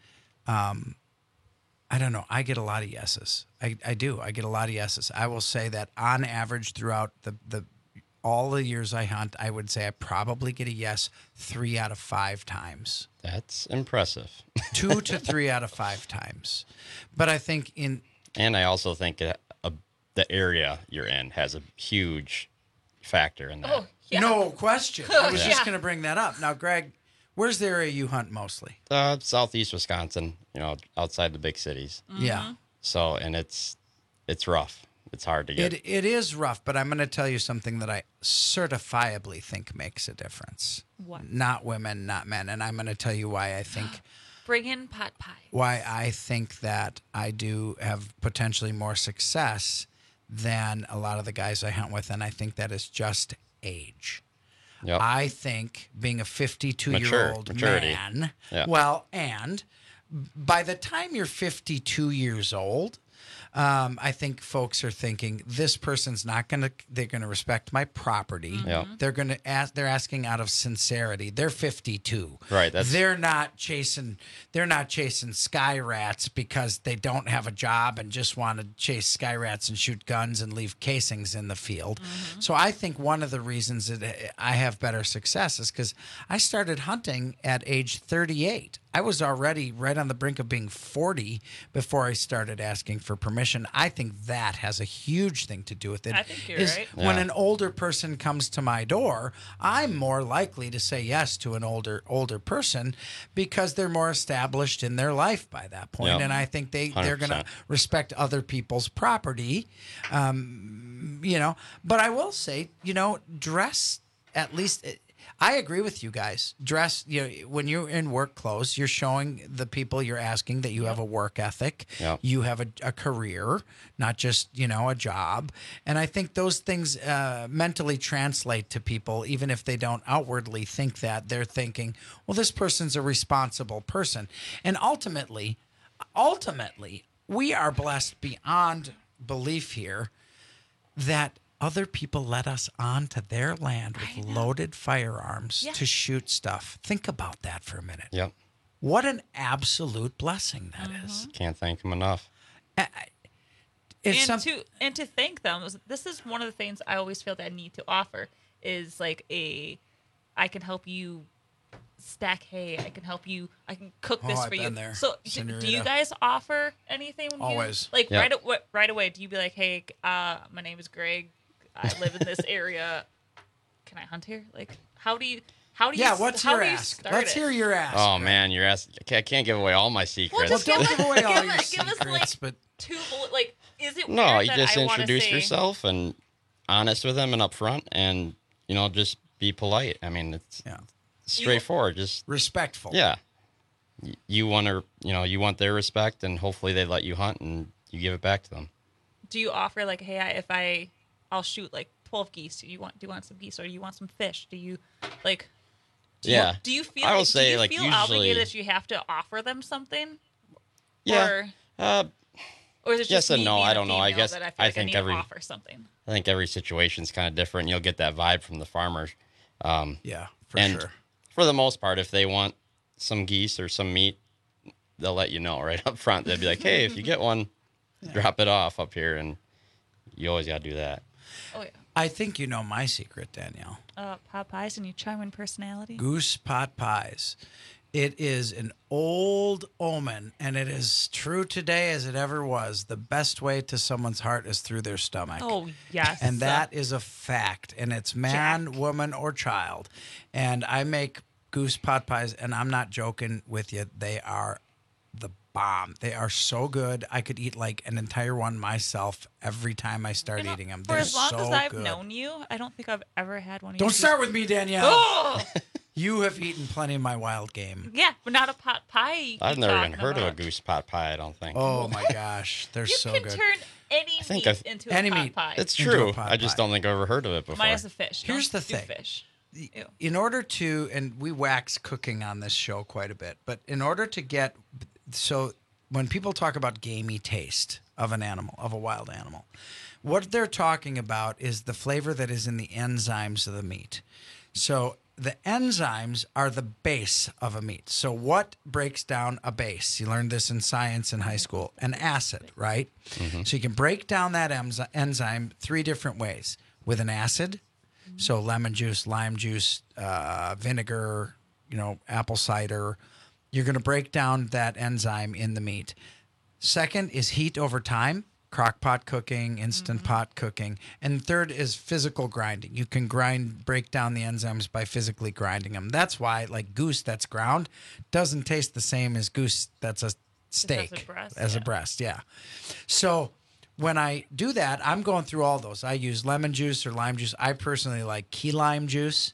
I don't know, I get a lot of yeses. I do. I get a lot of yeses. I will say that on average throughout all the years I hunt, I would say I probably get a yes 3 out of 5 times. That's impressive. 2 to 3 out of 5 times. But I think And I also think the area you're in has a huge factor in that. Oh, yeah. No question. I was just going to bring that up. Now, Greg, where's the area you hunt mostly? Southeast Wisconsin, outside the big cities. Yeah. So, and it's rough. It's hard to get. It is rough, but I'm going to tell you something that I certifiably think makes a difference. What? Not women, not men. And I'm going to tell you why I think... Bring in pot pie. Why I think that I do have potentially more success than a lot of the guys I hunt with, and I think that is just age. Yep. I think being a 52-year-old man... Yeah. Well, and by the time you're 52 years old... I think folks are thinking this person's not they're going to respect my property. Yeah. They're asking out of sincerity. They're 52. Right. They're not chasing sky rats because they don't have a job and just want to chase sky rats and shoot guns and leave casings in the field. So I think one of the reasons that I have better success is because I started hunting at age 38. I was already right on the brink of being 40 before I started asking for permission. I think that has a huge thing to do with it. I think you're right. When an older person comes to my door, I'm more likely to say yes to an older person because they're more established in their life by that point. Yep. And I think they're 100%. going to respect other people's property. But I will say, dress at least I agree with you guys. Dress, when you're in work clothes, you're showing the people you're asking that you have a work ethic. Yep. You have a career, not just, a job. And I think those things mentally translate to people, even if they don't outwardly think that. They're thinking, well, this person's a responsible person. And ultimately, we are blessed beyond belief here that other people let us onto their land with loaded firearms to shoot stuff. Think about that for a minute. Yep. What an absolute blessing that is. Can't thank them enough. And to thank them, this is one of the things I always feel that I need to offer is like I can help you stack hay. I can help you. I can cook this I've for you. been there, So do you guys offer anything? When Always. Right away. Do you be like, hey, my name is Greg. I live in this area. Can I hunt here? Like, how do you? What's your ask? Let's hear your ask. Oh man, your ask. I can't give away all my secrets. Well, don't give away all your give us secrets, but is it no, weird you that just I wanna introduce say, yourself and honest with them and upfront, and just be polite. I mean, it's straightforward. Just respectful. Yeah. You want to, you want their respect, and hopefully they let you hunt, and you give it back to them. Do you offer like, hey, I'll shoot like 12 geese. Do you want some geese, or do you want some fish? Do you like? Do you feel? I will say, do you feel usually, obligated that you have to offer them something? Yeah. Or is it just yes and me no? being I a don't know. I female guess that I I think need every to offer something. I think every situation's kind of different. You'll get that vibe from the farmers. For sure. For the most part, if they want some geese or some meat, they'll let you know right up front. They'll be like, "Hey, if you get one, drop it off up here," and you always got to do that. Oh yeah. I think you know my secret, Danielle. Pot pies and your charming personality. Goose pot pies. It is an old omen, and it is true today as it ever was. The best way to someone's heart is through their stomach. Oh, yes. And that is a fact, and it's man, woman, or child. And I make goose pot pies, and I'm not joking with you. They are the bomb. They are so good. I could eat like an entire one myself every time I start eating them. For They're as long so as I've good. known you, I don't think I've ever had one of Don't your start goose- with me, Danielle. Oh! You have eaten plenty of my wild game. Yeah, but not a pot pie. you I've keep never even talking heard of a about. goose pot pie. I don't think. Oh my gosh, they're so You good. can turn any think meat I've- into Any a pot meat. pie. It's into true. a pot I just pie. don't think I've ever heard of it before. Minus the fish. Here's Don't the do thing. Fish. Ew. In order to, and we wax cooking on this show quite a bit, but in order to get, so when people talk about gamey taste of an animal, of a wild animal, what they're talking about is the flavor that is in the enzymes of the meat. So the enzymes are the base of a meat. So what breaks down a base? You learned this in science in high school. An acid, right? So you can break down that enzyme three different ways. With an acid, so lemon juice, lime juice, vinegar, apple cider. You're going to break down that enzyme in the meat. Second is heat over time. Crock pot cooking, instant pot cooking. And third is physical grinding. You can break down the enzymes by physically grinding them. That's why, like goose that's ground doesn't taste the same as goose that's a steak. As a breast, yeah. So when I do that, I'm going through all those. I use lemon juice or lime juice. I personally like key lime juice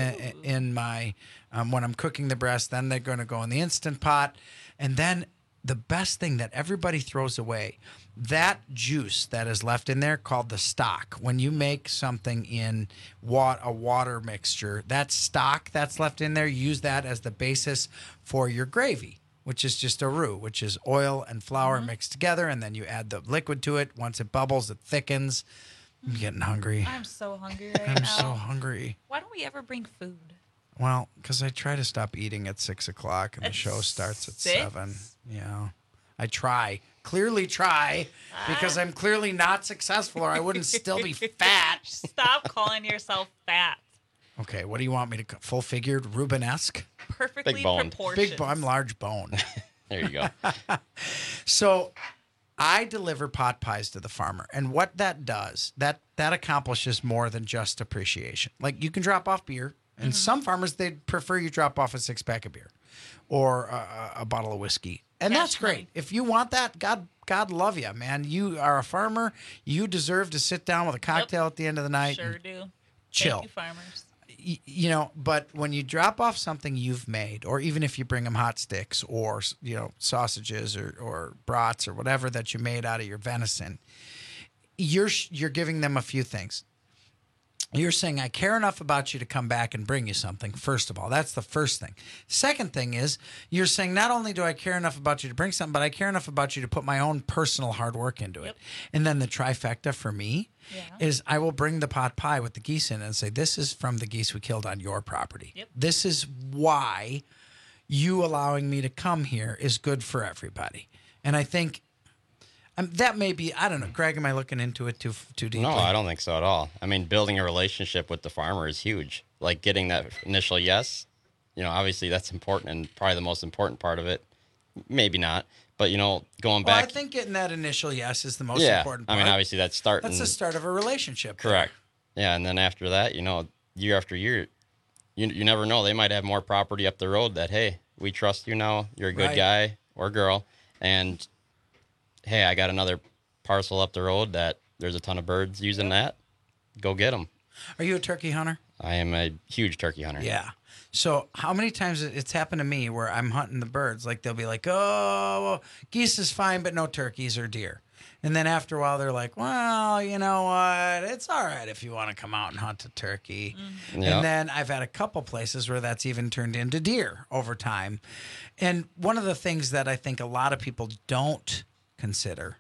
in my, when I'm cooking the breast. Then they're going to go in the Instant Pot. And then the best thing that everybody throws away, that juice that is left in there called the stock. When you make something in a water mixture, that stock that's left in there, use that as the basis for your gravy, which is just a roux, which is oil and flour mixed together, and then you add the liquid to it. Once it bubbles, it thickens. I'm getting hungry. I'm so hungry right now. I'm so hungry. Why don't we ever bring food? Well, because I try to stop eating at 6 o'clock, and At the show starts at 6? 7. Yeah. I clearly try, because I'm clearly not successful, or I wouldn't still be fat. Stop calling yourself fat. Okay, what do you want me to full-figured, Rubenesque? Perfectly Big boned. proportioned. Big bone. I'm large bone. There you go. So I deliver pot pies to the farmer. And what that does, that accomplishes more than just appreciation. Like, you can drop off beer, and some farmers, they'd prefer you drop off a 6-pack of beer or a bottle of whiskey. And that's great. If you want that, God love you, man. You are a farmer. You deserve to sit down with a cocktail at the end of the night. Sure and do. Chill. Thank you, farmers. but when you drop off something you've made, or even if you bring them hot sticks or, sausages or brats or whatever that you made out of your venison, you're giving them a few things. You're saying, I care enough about you to come back and bring you something, first of all. That's the first thing. Second thing is, you're saying, not only do I care enough about you to bring something, but I care enough about you to put my own personal hard work into it. And then the trifecta for me is I will bring the pot pie with the geese in and say, this is from the geese we killed on your property. This is why you allowing me to come here is good for everybody. And I think that may be, I don't know, Greg, am I looking into it too deeply? No, I don't think so at all. I mean, building a relationship with the farmer is huge. Like getting that initial yes, obviously that's important and probably the most important part of it. Maybe not, but, going back. I think getting that initial yes is the most important part. I mean, obviously that's starting. That's the start of a relationship. Correct. Yeah, and then after that, year after year, you never know. They might have more property up the road that, hey, we trust you now. You're a good guy or girl. And hey, I got another parcel up the road that there's a ton of birds using that. Go get them. Are you a turkey hunter? I am a huge turkey hunter. Yeah. So how many times it's happened to me where I'm hunting the birds, like they'll be like, oh, geese is fine, but no turkeys or deer. And then after a while, they're like, well, you know what? It's all right if you want to come out and hunt a turkey. Mm-hmm. Yep. And then I've had a couple places where that's even turned into deer over time. And one of the things that I think a lot of people don't consider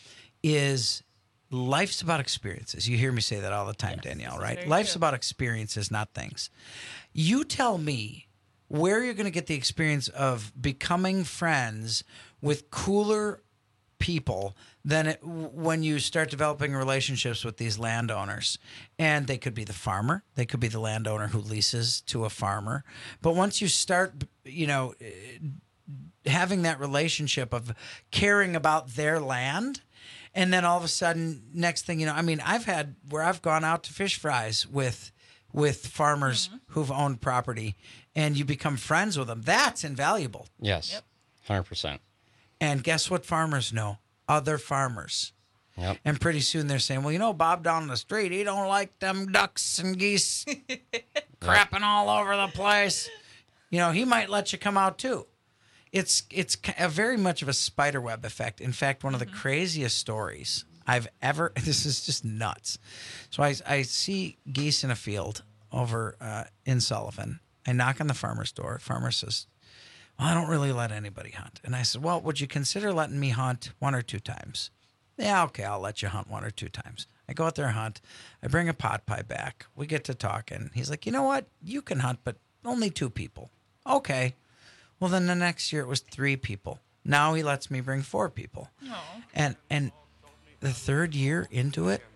is life's about experiences. You hear me say that all the time, yes, Danielle, right? Life's true. About experiences, not things. You tell me where you're going to get the experience of becoming friends with cooler people than when you start developing relationships with these landowners. And they could be the farmer. They could be the landowner who leases to a farmer. But once you start, having that relationship of caring about their land, and then all of a sudden, next thing you know, I mean, I've had where I've gone out to fish fries with farmers who've owned property, and you become friends with them. That's invaluable. Yes, 100%. And guess what farmers know? Other farmers. Yep. And pretty soon they're saying, well, Bob down the street, he don't like them ducks and geese crapping all over the place. He might let you come out too. It's a very much of a spiderweb effect. In fact, one of the craziest stories I've ever, this is just nuts. So I see geese in a field over in Sullivan. I knock on the farmer's door. Farmer says, well, I don't really let anybody hunt. And I said, well, would you consider letting me hunt 1 or 2 times? Yeah, okay, I'll let you hunt 1 or 2 times. I go out there and hunt. I bring a pot pie back. We get to talking. He's like, you know what? You can hunt, but only 2 people. Okay. Well, then the next year it was 3 people. Now he lets me bring 4 people. And the 3rd year into it,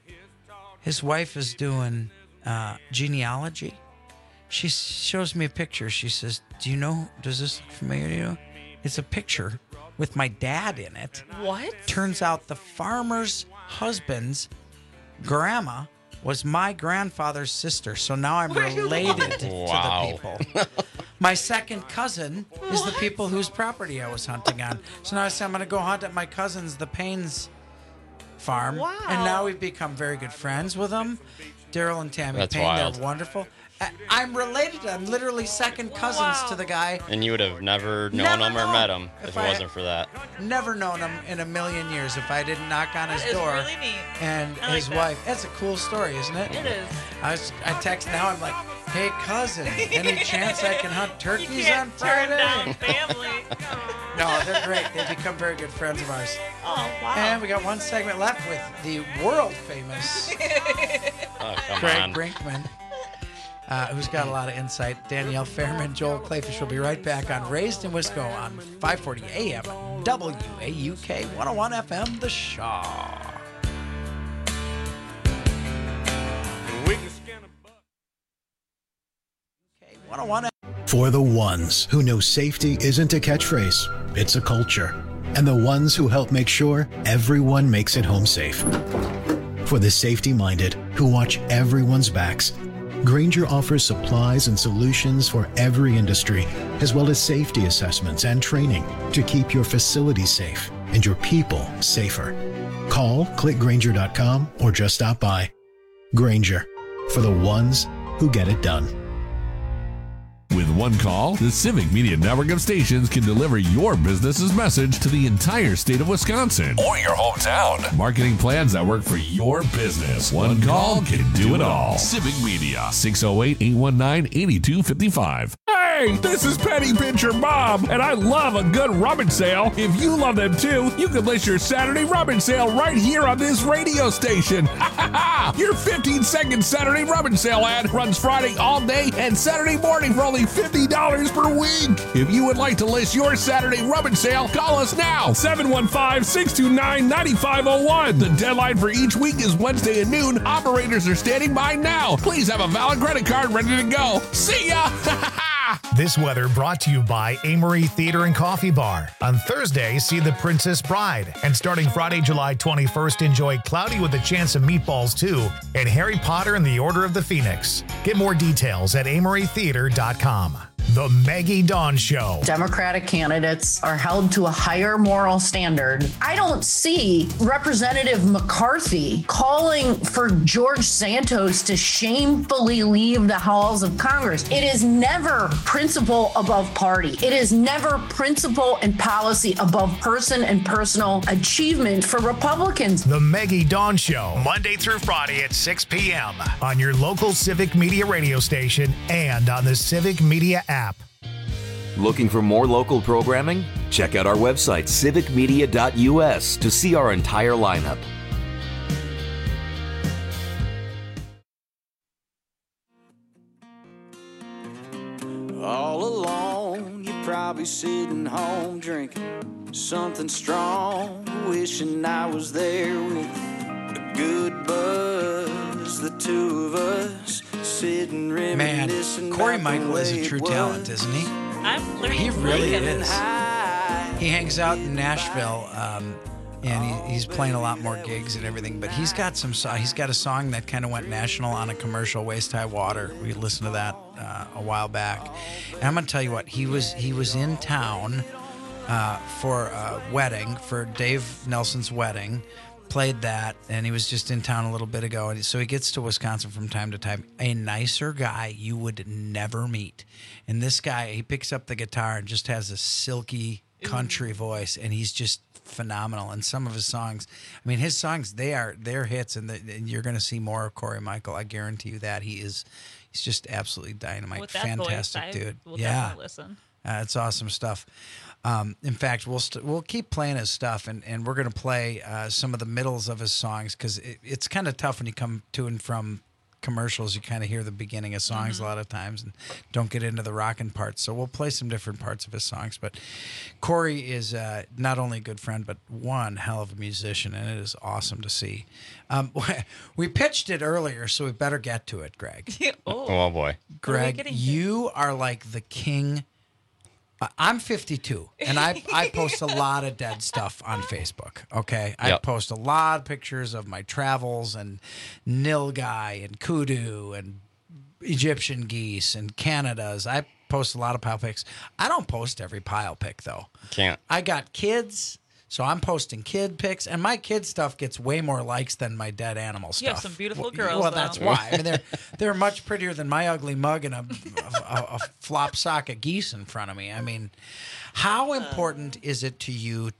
his wife is doing genealogy. She shows me a picture. She says, does this look familiar to you? It's a picture with my dad in it. What? Turns out the farmer's husband's grandma was my grandfather's sister. So now I'm related to the people. My second cousin is the people whose property I was hunting on. So now I say I'm going to go hunt at my cousin's, the Paynes farm. Wow. And now we've become very good friends with them. Daryl and Tammy That's Payne, wild. They're wonderful. I'm related. I'm literally second cousins to the guy. And you would have never known him or met him if it wasn't for that. Never known him in a million years if I didn't knock on his door. Really neat. And his wife. That's a cool story, isn't it? It is. I text now. I'm like, hey, cousin, any chance I can hunt turkeys on Friday? Turn down family. No, they're great. They've become very good friends of ours. Oh, wow. And we got 1 segment left with the world famous Craig Brinkman. Who's got a lot of insight. Danielle Fairman, Joel Clayfish will be right back on Raised in Wisco on 540 AM, WAUK 101 FM, The Shaw. Okay, 101 For the ones who know safety isn't a catchphrase, it's a culture. And the ones who help make sure everyone makes it home safe. For the safety-minded who watch everyone's backs, Grainger offers supplies and solutions for every industry, as well as safety assessments and training to keep your facilities safe and your people safer. Call, click Grainger.com, or just stop by. Grainger, for the ones who get it done. With one call, the Civic Media Network of stations can deliver your business's message to the entire state of Wisconsin or your hometown. Marketing plans that work for your business. One call can do it all. Civic Media, 608-819-8255. Hey, this is Penny Pincher Bob, and I love a good rummage sale. If you love them too, you can list your Saturday rummage sale right here on this radio station. Your 15-second Saturday rummage sale ad runs Friday all day and Saturday morning for only $50 per week. If you would like to list your Saturday rummage sale, call us now, 715-629-9501. The deadline for each week is Wednesday at noon. Operators are standing by now. Please have a valid credit card ready to go. See ya! This weather brought to you by Amory Theater and Coffee Bar. On Thursday, see The Princess Bride. And starting Friday, July 21st, enjoy Cloudy with a Chance of Meatballs 2 and Harry Potter and the Order of the Phoenix. Get more details at amorytheater.com. The Maggie Dawn Show. Democratic candidates are held to a higher moral standard. I don't see Representative McCarthy calling for George Santos to shamefully leave the halls of Congress. It is never principle above party. It is never principle and policy above person and personal achievement for Republicans. The Maggie Dawn Show, Monday through Friday at 6 p.m. on your local Civic Media radio station and on the Civic Media app. Looking for more local programming? Check out our website, civicmedia.us, to see our entire lineup. All alone, you're probably sitting home drinking something strong, wishing I was there with a good buzz, the two of us sitting reminiscing. Man, Corey about the Michael is a way true it talent, was. isn't he? I'm learning. He really is. High. He hangs out in Nashville, and he's playing a lot more gigs and everything. But he's got he's got a song that kind of went national on a commercial, Waist High Water. We listened to that a while back. And I'm gonna tell you what, he was in town for a wedding, for Dave Nelson's wedding. Played that, and he was just in town a little bit ago. And so he gets to Wisconsin from time to time. A nicer guy you would never meet. And this guy, he picks up the guitar and just has a silky country voice, and he's just phenomenal. And some of his songs, I mean, his songs, they're hits, and you're going to see more of Corey Michael. I guarantee you that. He's just absolutely dynamite. With that fantastic voice, dude. We'll yeah, definitely listen. It's awesome stuff. In fact, we'll keep playing his stuff, and we're going to play some of the middles of his songs, because it's kind of tough when you come to and from commercials. You kind of hear the beginning of songs a lot of times and don't get into the rockin' parts. So we'll play some different parts of his songs. But Corey is not only a good friend, but one hell of a musician, and it is awesome to see. We pitched it earlier, so we better get to it, Greg. Oh boy. Greg, you are like the king. I'm 52, and I post a lot of dead stuff on Facebook, okay? I post a lot of pictures of my travels and nilgai and kudu and Egyptian geese and Canadas. I post a lot of pile pics. I don't post every pile pic, though. Can't. I got kids, so I'm posting kid pics, and my kid stuff gets way more likes than my dead animal stuff. You have some beautiful girls, Well, though. that's why. I mean, they're much prettier than my ugly mug and a flop sock of geese in front of me. I mean, how important is it to you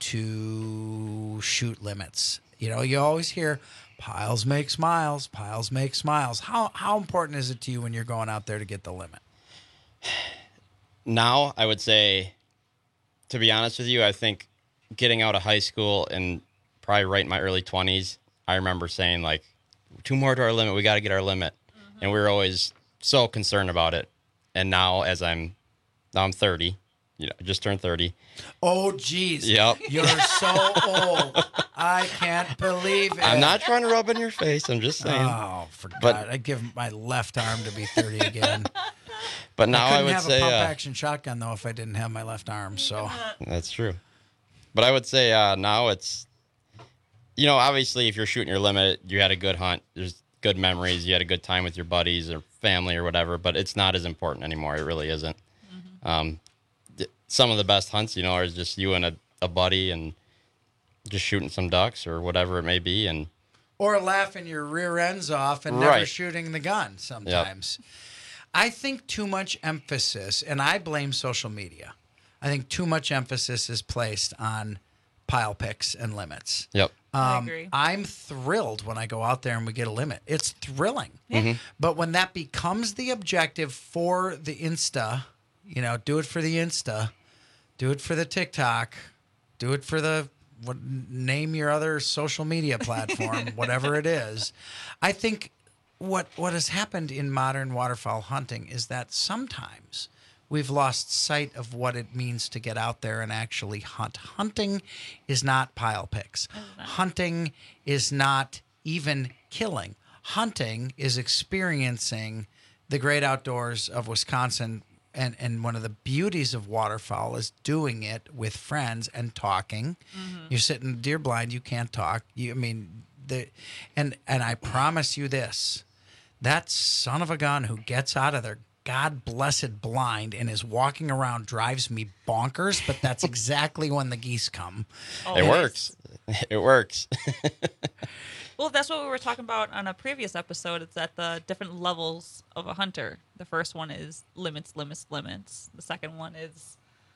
to shoot limits? You know, you always hear piles make smiles, piles make smiles. How important is it to you when you're going out there to get the limit? Now, I would say, to be honest with you, I think getting out of high school and probably right in my early 20s, I remember saying, like, 2 more to our limit. We got to get our limit. And we were always so concerned about it. And now, I'm 30. You know, I just turned 30. Oh, geez. Yep. You're so old. I can't believe it. I'm not trying to rub in your face. I'm just saying. Oh, for God. I'd give my left arm to be 30 again. But now I would have say a pump-action shotgun, though, if I didn't have my left arm. So that's true. But I would say now it's, you know, obviously if you're shooting your limit, you had a good hunt. There's good memories. You had a good time with your buddies or family or whatever, but it's not as important anymore. It really isn't. Some of the best hunts, you know, are just you and a buddy and just shooting some ducks or whatever it may be. And Or laughing your rear ends off and never shooting the gun sometimes. Yep. I think too much emphasis, and I blame social media. I think too much emphasis is placed on pile picks and limits. Yep. I agree. I'm thrilled when I go out there and we get a limit. It's thrilling. Mm-hmm. But when that becomes the objective for the Insta, do it for the Insta, do it for the TikTok, do it for the name your other social media platform, whatever it is. I think what has happened in modern waterfowl hunting is that sometimes we've lost sight of what it means to get out there and actually hunt. Hunting is not pile picks. Hunting is not even killing. Hunting is experiencing the great outdoors of Wisconsin. And one of the beauties of waterfowl is doing it with friends and talking. Mm-hmm. You're sitting deer blind, you can't talk. And I promise you this, that son of a gun who gets out of their God blessed blind and is walking around drives me bonkers, but that's exactly when the geese come. Oh, it works. It works. Well, that's what we were talking about on a previous episode. It's at the different levels of a hunter. The first one is limits. The second one is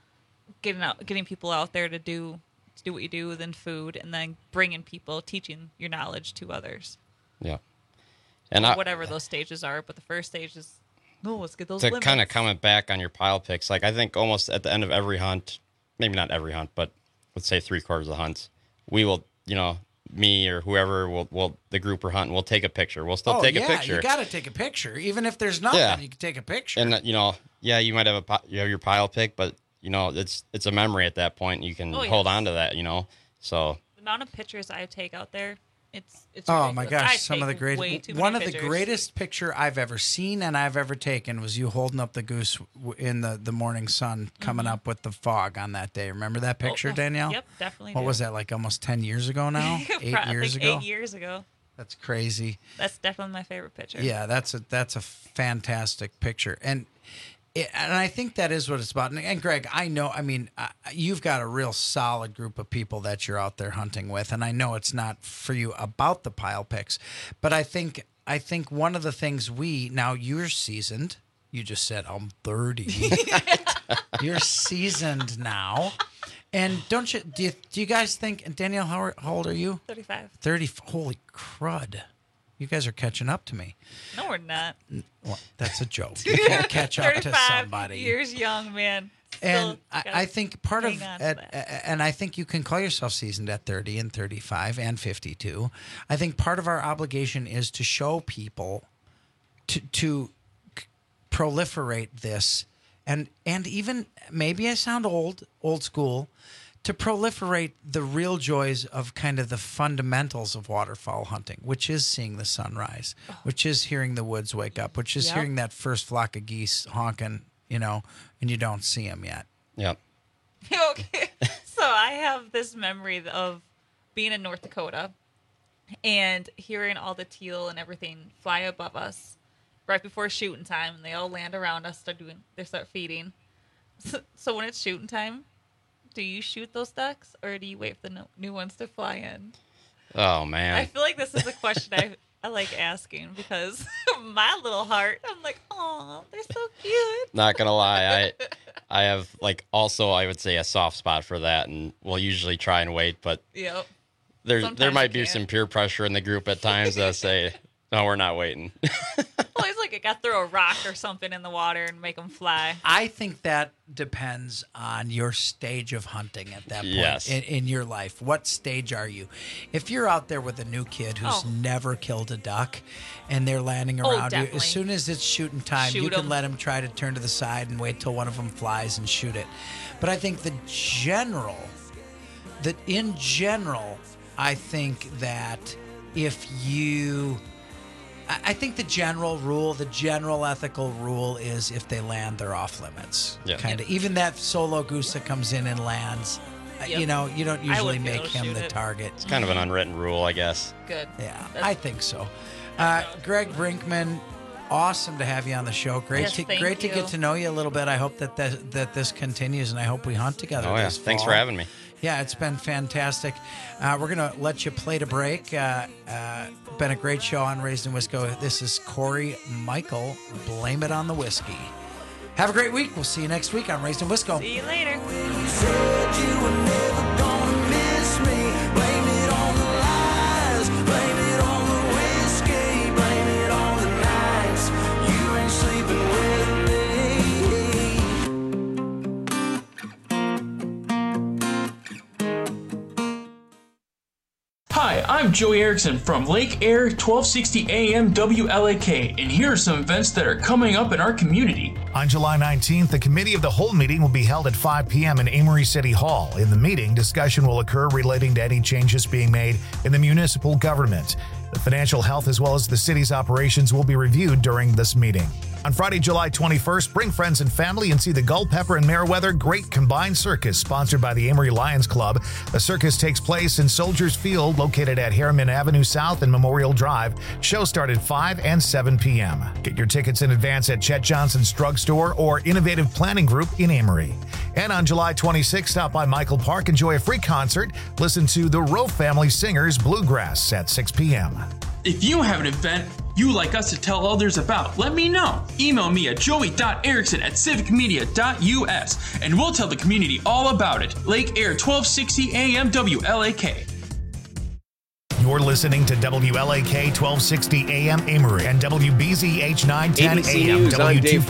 getting people out there to do what you do, then food, and then bringing people, teaching your knowledge to others. Yeah. And whatever those stages are, but the first stage is, let's get those limits. To kind of comment back on your pile picks, like I think almost at the end of every hunt, maybe not every hunt, but let's say 3/4 of the hunts, we will, me or whoever will the group we're hunting, we'll take a picture. We'll still take a picture. You got to take a picture, even if there's nothing. You can take a picture. And you might have your pile pick, but it's a memory at that point. You can hold on to that. So the amount of pictures I take out there, it's oh ridiculous. My gosh, some of the one of pictures. The greatest picture I've ever seen and I've ever taken was you holding up the goose in the morning sun coming up with the fog on that day. Remember that picture, Danielle? Yep, definitely. What was that, like almost 10 years ago now? 8 years ago? 8 years ago. That's crazy. That's definitely my favorite picture. Yeah, that's a fantastic picture. And I think that is what it's about. And Greg, I know, you've got a real solid group of people that you're out there hunting with, and I know it's not for you about the pile picks, but I think one of the things now you're seasoned. You just said I'm 30. You're seasoned now. And do you guys think, and Danielle, how old are you? 35. 30. Holy crud. You guys are catching up to me. No, we're not. Well, that's a joke. You can't catch up to somebody. 35 years young, man. And I think part of and I think you can call yourself seasoned at 30 and 35 and 52. I think part of our obligation is to show people to proliferate this and even, maybe I sound old school, to proliferate the real joys of kind of the fundamentals of waterfowl hunting, which is seeing the sunrise, which is hearing the woods wake up, which is hearing that first flock of geese honking, and you don't see them yet. Yep. Okay. So I have this memory of being in North Dakota and hearing all the teal and everything fly above us right before shooting time, and they all land around us, start feeding. So when it's shooting time, do you shoot those ducks, or do you wait for the new ones to fly in? Oh, man. I feel like this is a question I like asking, because my little heart, I'm like, oh, they're so cute. Not going to lie. I have, also, I would say a soft spot for that, and we'll usually try and wait, but there might be some peer pressure in the group at times that say, no, we're not waiting. Well, it's like I got to throw a rock or something in the water and make them fly. I think that depends on your stage of hunting at that point in your life. What stage are you? If you're out there with a new kid who's never killed a duck and they're landing around you, as soon as it's shooting time, you can let them try to turn to the side and wait till one of them flies and shoot it. But I think in general, I think that I think the general ethical rule is if they land, they're off limits. Yeah. Kind of. Even that solo goose that comes in and lands, you don't usually make him the target. It's kind of an unwritten rule, I guess. Good. Yeah, I think so. Greg Brinkman, awesome to have you on the show. Great to get to know you a little bit. I hope that this continues, and I hope we hunt together. Oh, yeah. This fall. Thanks for having me. Yeah, it's been fantastic. We're going to let you play to break. Been a great show on Raised in Wisco. This is Corey Michael. Blame it on the whiskey. Have a great week. We'll see you next week on Raised in Wisco. See you later. Hi, I'm Joey Erickson from Lake Air 1260 AM WLAK, and here are some events that are coming up in our community. On July 19th, the Committee of the Whole meeting will be held at 5 p.m. in Amory City Hall. In the meeting, discussion will occur relating to any changes being made in the municipal government. The financial health as well as the city's operations will be reviewed during this meeting. On Friday, July 21st, bring friends and family and see the Culpeper and Meriwether Great Combined Circus, sponsored by the Amory Lions Club. The circus takes place in Soldiers Field, located at Harriman Avenue South and Memorial Drive. Shows start at 5 and 7 p.m. Get your tickets in advance at Chet Johnson's Drugstore or Innovative Planning Group in Amory. And on July 26th, stop by Michael Park, enjoy a free concert. Listen to the Rowe Family Singers Bluegrass at 6 p.m. If you have an event you'd like us to tell others about, let me know. Email me at joey.erickson@civicmedia.us and we'll tell the community all about it. Lake Air 1260 AM WLAK. You're listening to WLAK 1260 AM Amory and WBZH 910 ABC AM News, I'm Dave W240.